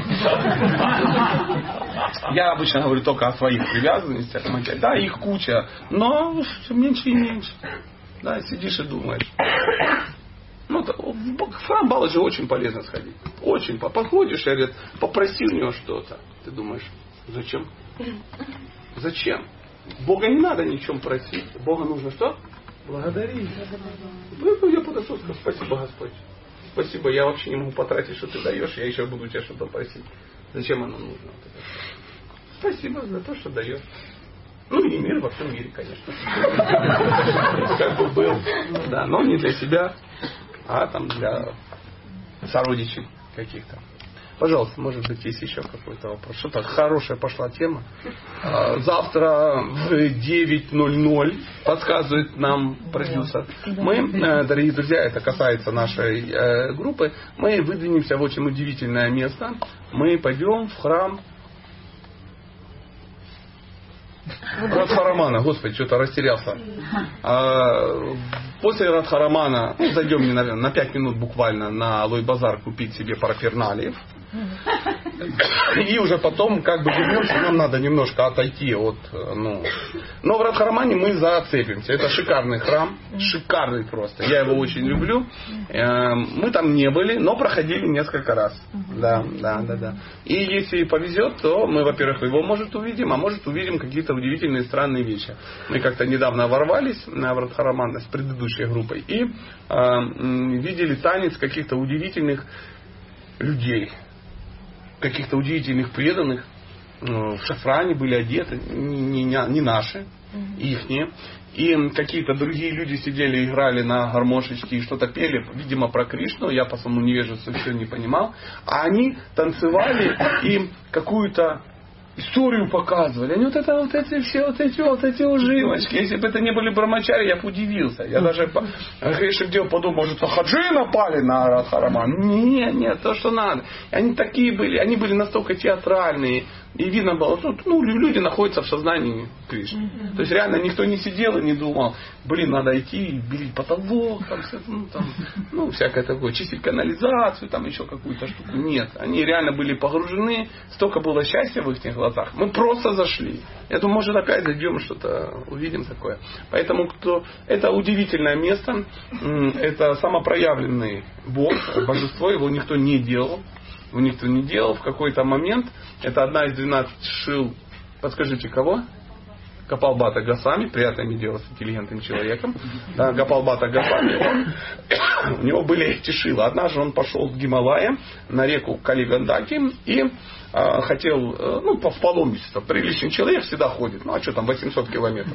Я обычно говорю только о своих привязанностях. Да, их куча, но все меньше и меньше. Да, сидишь и думаешь. В храм Баладжи очень полезно сходить. Очень. Походишь, и говорят, попроси у него что-то. Ты думаешь, зачем? Зачем? Бога не надо ни в чем просить. Бога нужно что? Благодарить. Я подошел, сказал, спасибо, Господь. Спасибо, я вообще не могу потратить, что ты даешь, я еще буду тебя что-то просить. Зачем оно нужно? Спасибо за то, что даешь. И мир во всем мире, конечно. Как бы был. Да, но не для себя, а там для сородичей каких-то. Пожалуйста, может быть, есть еще какой-то вопрос. Что-то хорошая пошла тема. Завтра в 9:00 подсказывает нам продюсер. Мы, дорогие друзья, это касается нашей группы, мы выдвинемся в очень удивительное место. Мы пойдем в храм Радхарамана. Господи, что-то растерялся. После Радхарамана зайдем, наверное, на 5 минут буквально на Лой-базар купить себе параферналиев. И уже потом вернемся, нам надо немножко отойти от... Но в Радхарамане мы зацепимся. Это шикарный храм. Шикарный просто. Я его очень люблю. Мы там не были, но проходили несколько раз. Да. И если повезет, то мы, во-первых, его, может, увидим, а может, увидим какие-то удивительные странные вещи. Мы как-то недавно ворвались в Радхараман с предыдущей группой и видели танец каких-то удивительных людей. Каких-то удивительных преданных. В шафране были одеты. Не наши. Ихние. И какие-то другие люди сидели, играли на гармошечке и что-то пели. Видимо, про Кришну. Я по своему невежеству все не понимал. А они танцевали и какую-то историю показывали. Они эти ужимочки. Если бы это не были брамачари, я бы удивился. Я даже грешек дел подумал, может, хаджи напали на Радхараман. Нет, то, что надо. Они такие были, они были настолько театральные. И видно было, люди находятся в сознании Кришны. То есть реально никто не сидел и не думал, надо идти и белить потолок, всякое такое, чистить канализацию, еще какую-то штуку. Нет, они реально были погружены, столько было счастья в их глазах. Мы просто зашли. Я думаю, может, опять зайдем, что-то увидим такое. Поэтому это удивительное место, это самопроявленный Бог, божество, его никто не делал. В какой-то момент это одна из 12 шил. Подскажите, кого? Гопал-бхатта Госвами, приятно иметь дело с интеллигентным человеком. Да, Гопал-бхатта Госвами, у него были эти шилы. Однажды он пошел в Гималая на реку Кали-Гандаки и хотел, в паломничество. Приличный человек всегда ходит. Ну, а что там, 800 километров.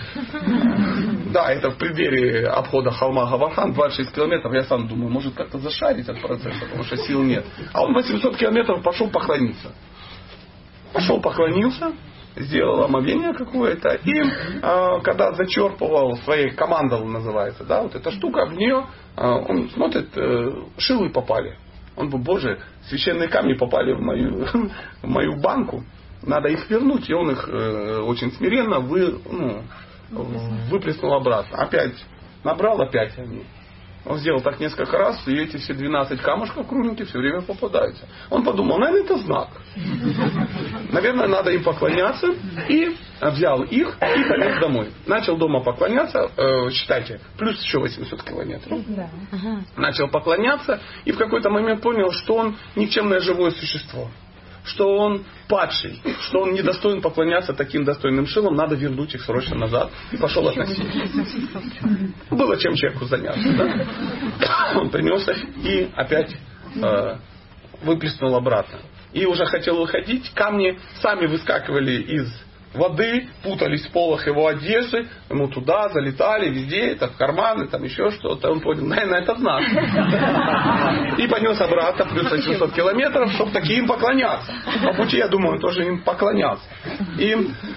Да, это в преддверии обхода холма Гавархан, 26 километров. Я сам думаю, может как-то зашарить этот процесс, потому что сил нет. А он 800 километров пошел поклониться. Пошел поклонился, сделал омовение какое-то. И когда зачерпывал своей, командовал называется, да, вот эта штука, в нее он смотрит, шилы попали. Он говорит, Боже, священные камни попали в мою банку, надо их вернуть. И он их очень смиренно выплеснул обратно. Опять набрал, опять они. Он сделал так несколько раз, и эти все 12 камушков кругленькие все время попадаются. Он подумал, наверное, это знак. Наверное, надо им поклоняться. И взял их и полез домой. Начал дома поклоняться, считайте, плюс еще 800 километров. Начал поклоняться и в какой-то момент понял, что он никчемное живое существо. Что он падший, что он недостоин поклоняться таким достойным шилам, надо вернуть их срочно назад. И пошел относить. Было чем человеку заняться. Да? Он принес их и опять выплеснул обратно. И уже хотел выходить, камни сами выскакивали из воды, путались в полах его одежды, ему туда залетали, везде, это в карманы, там еще что-то. Он понял, наверное, это знак. И понес обратно, плюс 800 километров, чтобы таким поклоняться. По пути, я думаю, он тоже им поклонялся. И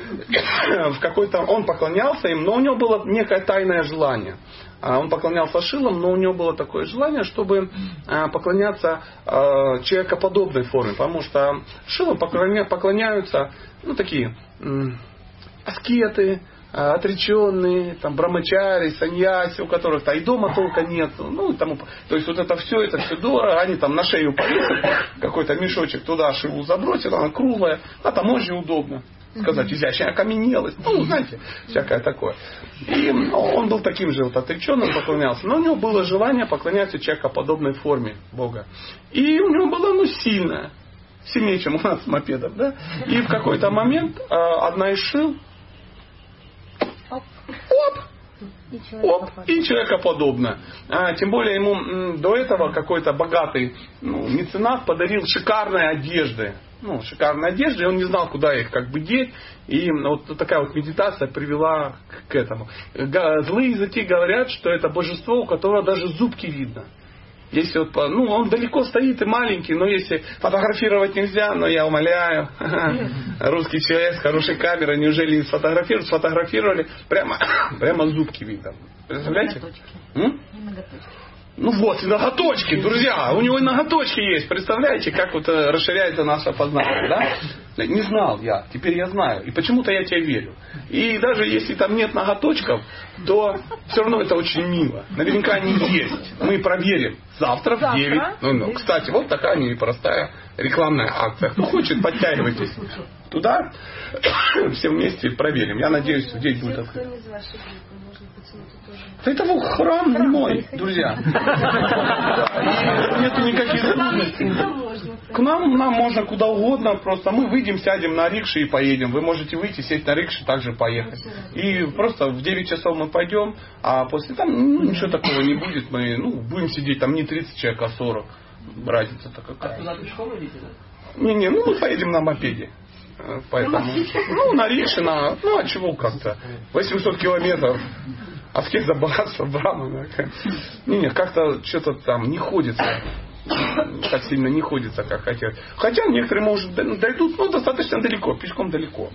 в какой-то он поклонялся им, но у него было некое тайное желание. Он поклонялся шилам, но у него было такое желание, чтобы поклоняться человекоподобной форме. Потому что шилам поклоняются такие аскеты, отреченные, там, брамачари, саньяси, у которых-то и дома толка нет. То есть вот это все дорого. Они там на шею повесят какой-то мешочек, туда шилу забросят, она круглая, а таможне удобно. Сказать, изящная окаменелость. Знаете, всякое такое. И он был таким же отреченным, поклонялся. Но у него было желание поклоняться человекоподобной форме Бога. И у него было сильное. Сильнее, чем у нас с мопедом. Да? И в какой-то момент одна из шил и человекоподобно. Тем более ему до этого какой-то богатый меценат подарил шикарные одежды. Шикарные одежды, и он не знал, куда их деть. И вот такая вот медитация привела к этому. Злые языки говорят, что это божество, у которого даже зубки видно. Если он далеко стоит и маленький, но если фотографировать нельзя, но я умоляю, русский человек с хорошей камерой, неужели сфотографировали, прямо зубки видно. Представляете? И ноготочки, друзья, у него и ноготочки есть. Представляете, как расширяется наше познание, да? Не знал я, теперь я знаю. И почему-то я тебе верю. И даже если там нет ноготочков, то все равно это очень мило. Наверняка они есть. Мы проверим. Завтра в 9. Кстати, вот такая непростая рекламная акция. Кто хочет, подтягивайтесь туда. Все вместе проверим. Я надеюсь, в день будет открыт. Это храм не мой, друзья. Нету никаких трудностей. К нам можно куда угодно, просто мы выйдем, сядем на рикши и поедем. Вы можете выйти, сесть на рикши, также поехать. И просто в 9 часов мы пойдем, а после там ничего такого не будет. Мы будем сидеть там не 30 человек, а 40. Разница-то какая. А туда пешком идите, да? Не, мы поедем на мопеде. Поэтому, на рикше, а чего как-то. 800 километров. Аскеза, богатство, брахмана. Как-то что-то там не ходится. Так сильно не ходится, как хотят. Хотя некоторые, может, дойдут, достаточно далеко, пешком далеко.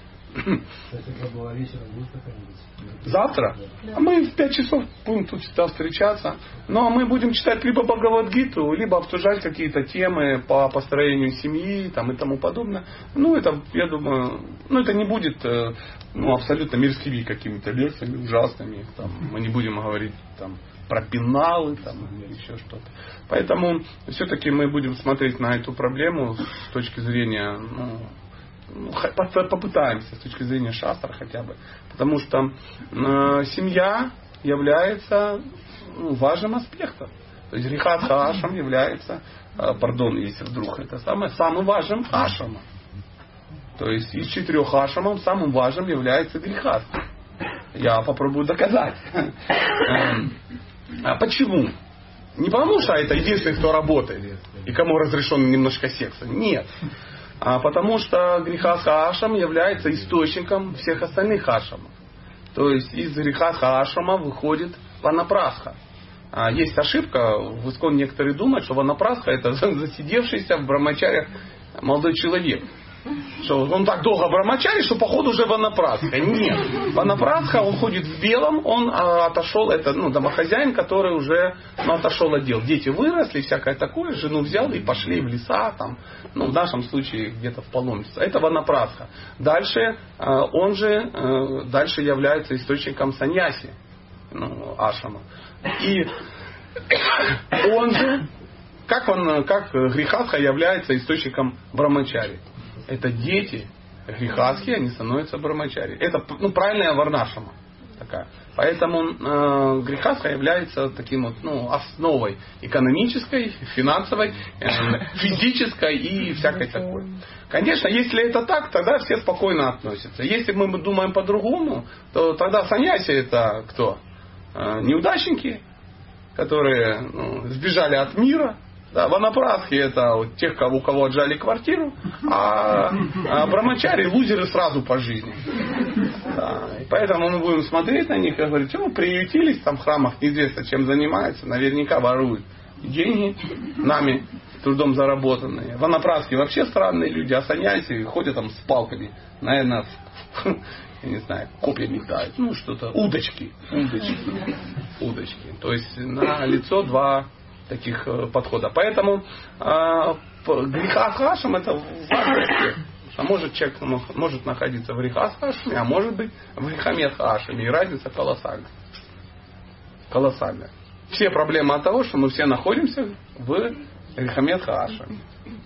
Завтра? А мы в 5 часов будем тут встречаться. Но мы будем читать либо Бхагавад-гиту, либо обсуждать какие-то темы по построению семьи там, и тому подобное. Это, я думаю, это не будет абсолютно мирскими какими-то лекциями ужасными. Там, мы не будем говорить там, про пеналы там, или еще что-то. Поэтому все-таки мы будем смотреть на эту проблему с точки зрения... попытаемся с точки зрения шастра хотя бы. Потому что семья является важным аспектом. То есть грехатха ашрам является, если вдруг это самым важным ашрамом. То есть из 4 ашрамов самым важным является грехастха. Я попробую доказать. А почему? Не потому, что это единственный, кто работает и кому разрешен немножко секса. Нет. А потому что грехастха ашрам является источником всех остальных ашрамов. То есть из грехастха ашрама выходит ванапрастха. Есть ошибка, в Искон некоторые думают, что ванапрастха это засидевшийся в брамачарях молодой человек. Что он так долго брамачари, что походу уже ванапрастха. Нет. Ванапрастха, он ходит в белом, он отошел, это домохозяин, который уже отошел от дел. Дети выросли, всякое такое, жену взял и пошли в леса, там, в нашем случае где-то в паломничество. Это ванапрастха. Дальше он же дальше является источником саньяси, ашрама. И он же, как грехастха является источником брамачари. Это дети грехастхи, они становятся брамачари. Это правильная варнашама такая. Поэтому грехастха является таким основой экономической, финансовой, физической и всякой такой. Конечно, если это так, тогда все спокойно относятся. Если мы думаем по-другому, то тогда саньяси это кто? Неудачники, которые сбежали от мира. Да, ванапрастхи это тех, у кого отжали квартиру, а брамачари лузеры сразу по жизни. Да, и поэтому мы будем смотреть на них и говорить, что вы приютились там в храмах, неизвестно чем занимаются, наверняка воруют деньги нами трудом заработанные. Ванапрастхи вообще странные люди, а саньяси ходят там с палками, наверное, я не знаю, копья метают, что-то, удочки. То есть на лицо 2 таких подхода. Поэтому грехастха ашрам это важный аспект. Может человек может находиться в грехастха ашраме, а может быть в грехаметха ашраме. И разница колоссальная. Колоссальная. Все проблемы от того, что мы все находимся в грехаметха ашраме.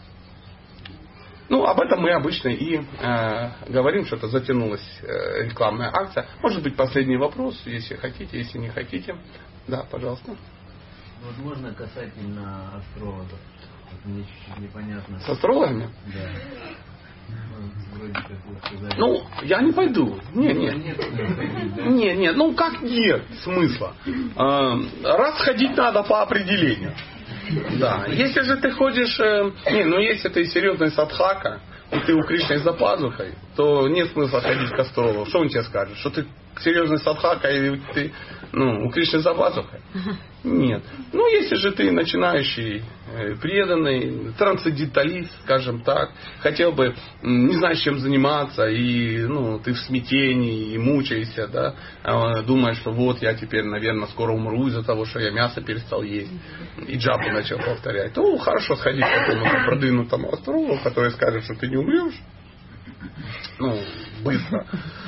Об этом мы обычно и говорим, что это затянулась рекламная акция. Может быть, последний вопрос, если хотите, если не хотите. Да, пожалуйста. Возможно, касательно астрологов. Мне чуть-чуть непонятно. С астрологами? Да. Вроде как вы сказали. Я не пойду. Нет. Как нет смысла? Раз ходить надо по определению. Да. Если же ты ходишь... если ты серьезный садхака, и ты у Кришны за пазухой, то нет смысла ходить к астрологу. Что он тебе скажет? Что ты серьезный садхака, или ты у Кришны за пазухой? Нет. Если же ты начинающий, преданный, трансценденталист, скажем так, хотел бы, не знаешь, чем заниматься, и ты в смятении, и мучаешься, да, думаешь, что я теперь, наверное, скоро умру из-за того, что я мясо перестал есть, и джапу начал повторять, то хорошо сходить к какому-то продвинутому астрологу, который скажет, что ты не умрешь. Быстро.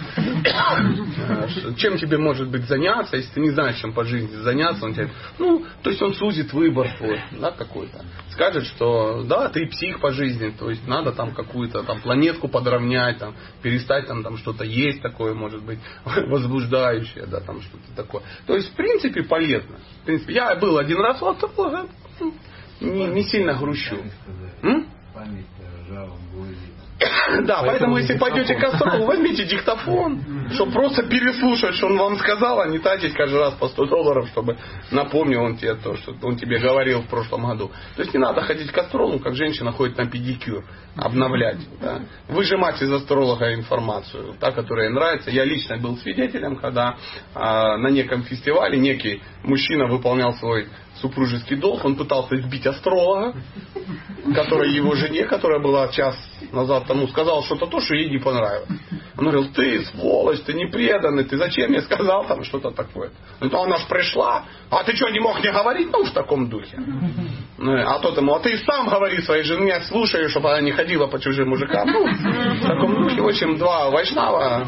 Чем тебе может быть заняться, если ты не знаешь, чем по жизни заняться, он тебе, то есть он сузит выбор твой, да, какой-то. Скажет, что да, ты псих по жизни, то есть надо там какую-то там планетку подровнять, там, перестать там что-то есть такое, может быть, возбуждающее, да, там что-то такое. То есть, в принципе, полезно. В принципе, я был один раз у астролога, не сильно грущу. Память ржавым гвоздем. Да, поэтому если пойдете к астрологу, возьмите диктофон, чтобы просто переслушать, что он вам сказал, а не тратить каждый раз по $100, чтобы напомнил он тебе то, что он тебе говорил в прошлом году. То есть не надо ходить к астрологу, как женщина ходит на педикюр, обновлять, да? Выжимать из астролога информацию, та, которая ей нравится. Я лично был свидетелем, когда на неком фестивале некий мужчина выполнял свой супружеский долг, он пытался избить астролога, который его жене, которая была час назад тому, сказал что-то то, что ей не понравилось. Он говорил, ты сволочь, ты непреданный, ты зачем мне сказал там что-то такое? Ну, она ж пришла, а ты что, не мог не говорить? В таком духе. А тот ему, а ты сам говори своей жене, слушай, чтобы она не ходила по чужим мужикам. В таком духе, в общем, 2 вайшнава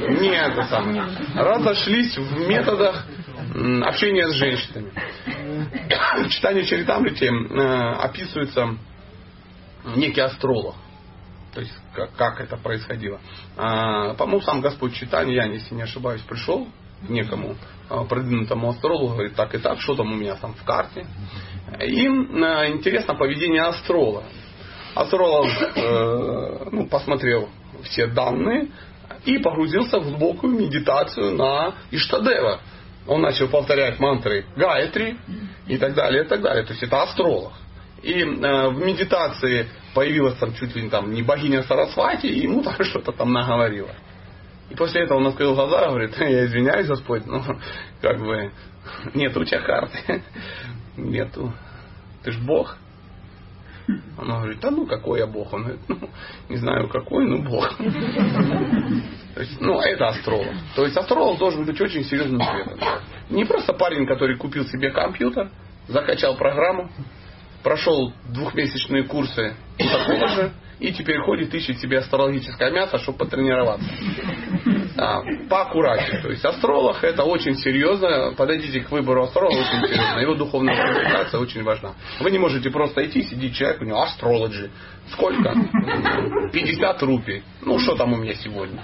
разошлись в методах общения с женщинами. В читании Чаритамрити описывается некий астролог. То есть, как это происходило. По-моему, сам Господь читания, я, если не ошибаюсь, пришел к некому продвинутому астрологу, говорит, так и так, что там у меня там в карте. Им интересно поведение астролога. Астролог посмотрел все данные и погрузился в глубокую медитацию на Иштадева. Он начал повторять мантры Гаятри и так далее, и так далее. То есть это астролог. И в медитации появилась там чуть ли не богиня Сарасвати, и ему там что-то там наговорила. И после этого он открыл глаза и говорит: я извиняюсь, Господь, но как бы нету у тебя карты. Нету. Ты ж Бог. Она говорит: да ну какой я Бог? Он говорит: ну не знаю какой, но Бог. То есть, это астролог. То есть астролог должен быть очень серьезным человеком. Не просто парень, который купил себе компьютер, закачал программу, прошел 2-месячные курсы такого же, и теперь ходит, ищет себе астрологическое мясо, чтобы потренироваться. Поаккуратнее. То есть астролог это очень серьезно. Подойдите к выбору астролога очень серьезно. Его духовная квалификация очень важна. Вы не можете просто идти, сидит человек, у него астрологи. Сколько? 50 рупий. Ну, что там у меня сегодня?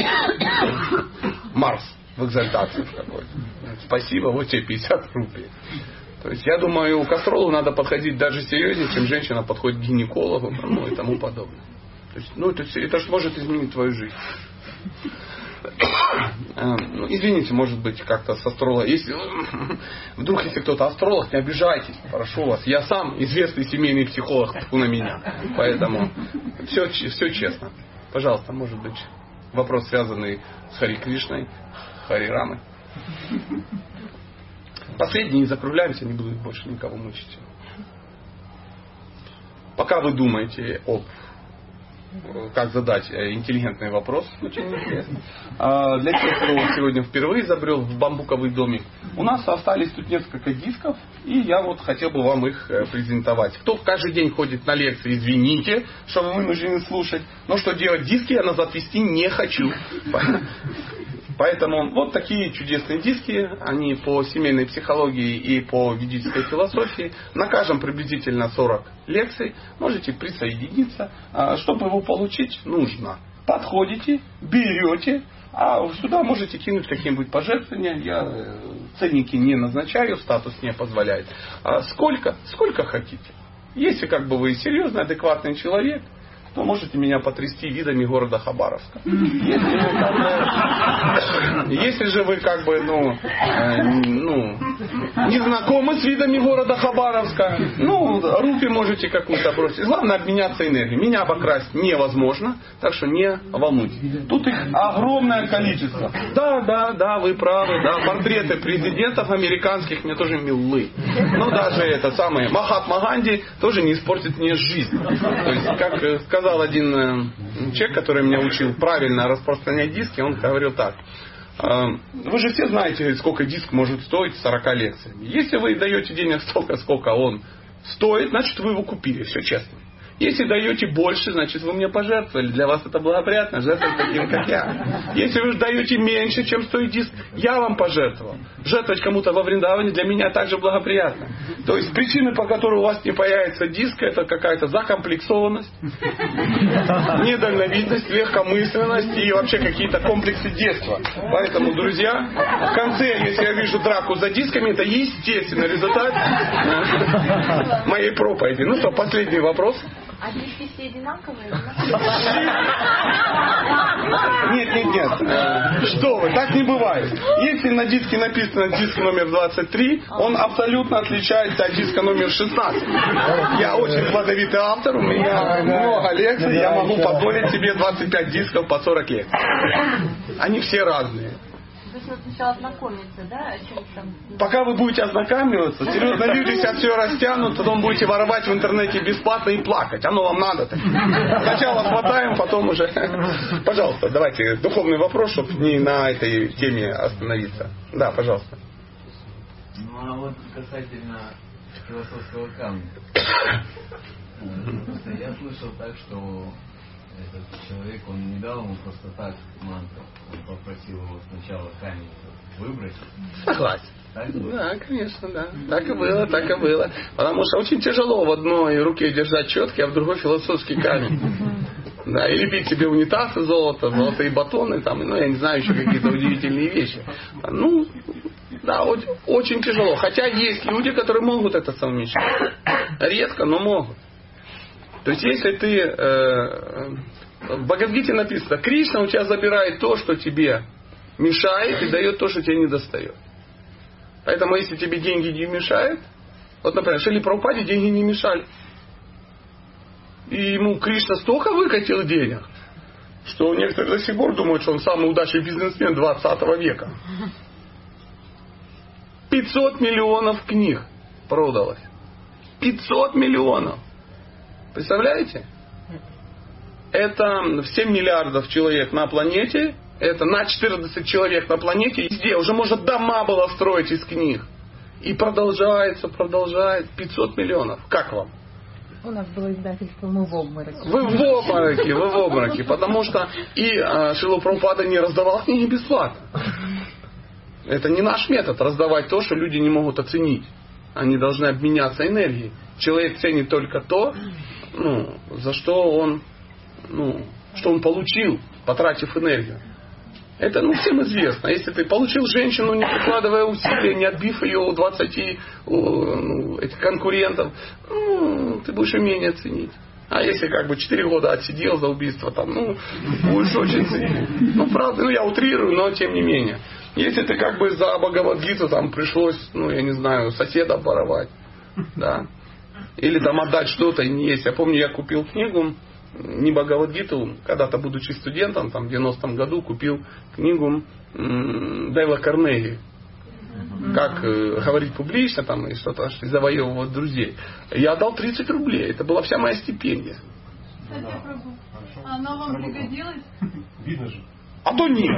Марс в экзальтации какой-то. Спасибо, вот тебе 50 рупий. То есть я думаю, к астрологу надо подходить даже серьезнее, чем женщина подходит к гинекологу, и тому подобное. То есть, это же может изменить твою жизнь. Извините, может быть, как-то с астрологом. Если кто-то астролог, не обижайтесь, прошу вас. Я сам известный семейный психолог, на меня. Поэтому все честно. Пожалуйста, может быть, вопрос, связанный с Хари Кришной, Хари Рамой. Последний, не закругляемся, не буду больше никого мучить. Пока вы думаете как задать интеллигентный вопрос, очень интересно. Для тех, кто сегодня впервые забрел в бамбуковый домик, у нас остались тут несколько дисков, и я хотел бы вам их презентовать. Кто каждый день ходит на лекции, извините, что вы вынуждены слушать, но что делать, диски я назад вести не хочу. Поэтому вот такие чудесные диски, они по семейной психологии и по ведической философии. На каждом приблизительно 40 лекций. Можете присоединиться. Чтобы его получить, нужно. Подходите, берете, а сюда можете кинуть какие-нибудь пожертвования. Я ценники не назначаю, статус не позволяет. Сколько хотите. Если вы серьезный, адекватный человек, то можете меня потрясти видами города Хабаровска. Если же вы не знакомы с видами города Хабаровска, рупи можете какую-то бросить. Главное обменяться энергией. Меня обокрасть невозможно, так что не волнуйтесь. Тут их огромное количество. Да, вы правы. Да, портреты президентов американских мне тоже милы. Но даже Махатма Ганди тоже не испортит мне жизнь. То есть, как сказал один человек, который меня учил правильно распространять диски, он говорил так: вы же все знаете, сколько диск может стоить 40 лекциями. Если вы даете денег столько, сколько он стоит, значит вы его купили, все честно. Если даете больше, значит вы мне пожертвовали. Для вас это благоприятно, жертвовать таким, как я. Если вы даете меньше, чем стоит диск, я вам пожертвовал. Жертвовать кому-то во Вриндаване для меня также благоприятно. То есть причины, по которой у вас не появится диск, это какая-то закомплексованность, недальновидность, легкомысленность и вообще какие-то комплексы детства. Поэтому, друзья, в конце, если я вижу драку за дисками, это естественный результат моей проповеди. Ну что, последний вопрос. А диски все одинаковые? Нет. Что вы, так не бывает. Если на диске написано диск номер 23, он абсолютно отличается от диска номер 16. Я очень плодовитый автор, у меня много лекций, я могу позволить себе 25 дисков по 40 лекций. Они все разные. То есть сначала ознакомиться, да, о чем там? Пока вы будете ознакомиваться, серьезно люди сейчас все растянут, потом будете воровать в интернете бесплатно и плакать. Оно вам надо-то. Сначала хватаем, потом уже. Пожалуйста, давайте духовный вопрос, чтобы не на этой теме остановиться. Да, пожалуйста. Касательно философского камня. Я слышал так, что этот человек, он не дал ему просто так мантру. Он попросил его сначала камень выбросить. Согласен. Так было? Да, конечно, да. Так и было. Потому что очень тяжело в одной руке держать четки, а в другой философский камень. Да, и лепить себе унитаз из золота, золотые батоны, я не знаю, еще какие-то удивительные вещи. Да, очень тяжело. Хотя есть люди, которые могут это совмещать. Редко, но могут. То есть, если ты В Бхагавад-гите написано, Кришна у тебя забирает то, что тебе мешает, и дает то, что тебе не достает. Поэтому, если тебе деньги не мешают, вот, например, Шриле Прабхупаде деньги не мешали. И ему Кришна столько выкатил денег, что некоторые до сих пор думают, что он самый удачный бизнесмен 20 века. 500 миллионов книг продалось. 500 миллионов. Представляете? Это 7 миллиардов человек на планете. Это на 14 человек на планете. Везде уже можно дома было строить из книг. И продолжается. 500 миллионов. Как вам? У нас было издательство «Мы в обмороке». Вы в обмороке. Потому что и Шрила Прабхупада не раздавал книги бесплатно. Это не наш метод раздавать то, что люди не могут оценить. Они должны обменяться энергией. Человек ценит только то, за что он, что он получил, потратив энергию. Это всем известно. Если ты получил женщину, не прикладывая усилия, не отбив ее у 20 этих конкурентов, ты будешь ее менее ценить. А если 4 года отсидел за убийство, будешь очень ценить. Правда, я утрирую, но тем не менее. Если ты за Бхагавад-гиту пришлось, соседа воровать, да, или отдать что-то и не есть. Я помню, я купил книгу, не Бхагавад-гиту, когда-то, будучи студентом, в 90-м году, купил книгу Дейла Карнеги. Как говорить публично, и что-то, завоевывать друзей. Я отдал 30 рублей. Это была вся моя стипендия. Она вам пригодилась? Видно же. А то нет.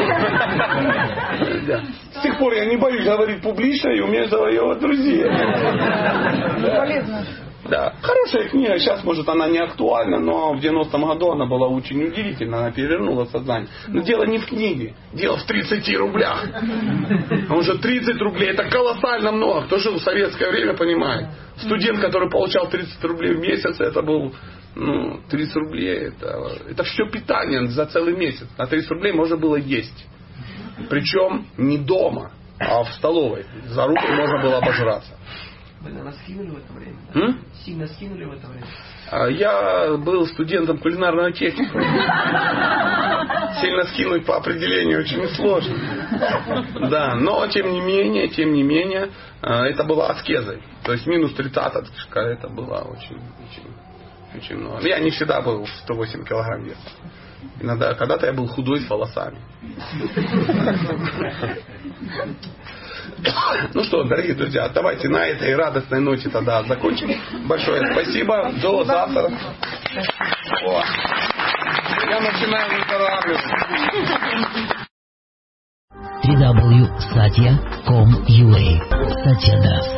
С тех пор я не боюсь говорить публично и умею завоевывать друзей. Полезно. Да. Хорошая книга. Сейчас, может, она не актуальна, но в 90-м году она была очень удивительна. Она перевернула сознание. Но дело не в книге. Дело в 30 рублях. Потому что 30 рублей это колоссально много. Кто жил в советское время, понимает. Студент, который получал 30 рублей в месяц, это был 30 рублей. Это все питание за целый месяц. На 30 рублей можно было есть. Причем не дома, а в столовой. За руку можно было обожраться. Вы, наверное, скинули в это время? Сильно скинули в это время? Я был студентом кулинарного техникума. Сильно скинуть по определению очень сложно. Да, но тем не менее, это было аскезой. То есть минус 30 это было очень много. Я не всегда был 108 килограмм веса. Иногда, когда-то я был худой с волосами. Ну что, дорогие друзья, давайте на этой радостной ноте тогда закончим. Большое спасибо. До завтра. Я начинаю выздоравливать. www.satya.com.ua Satya Das.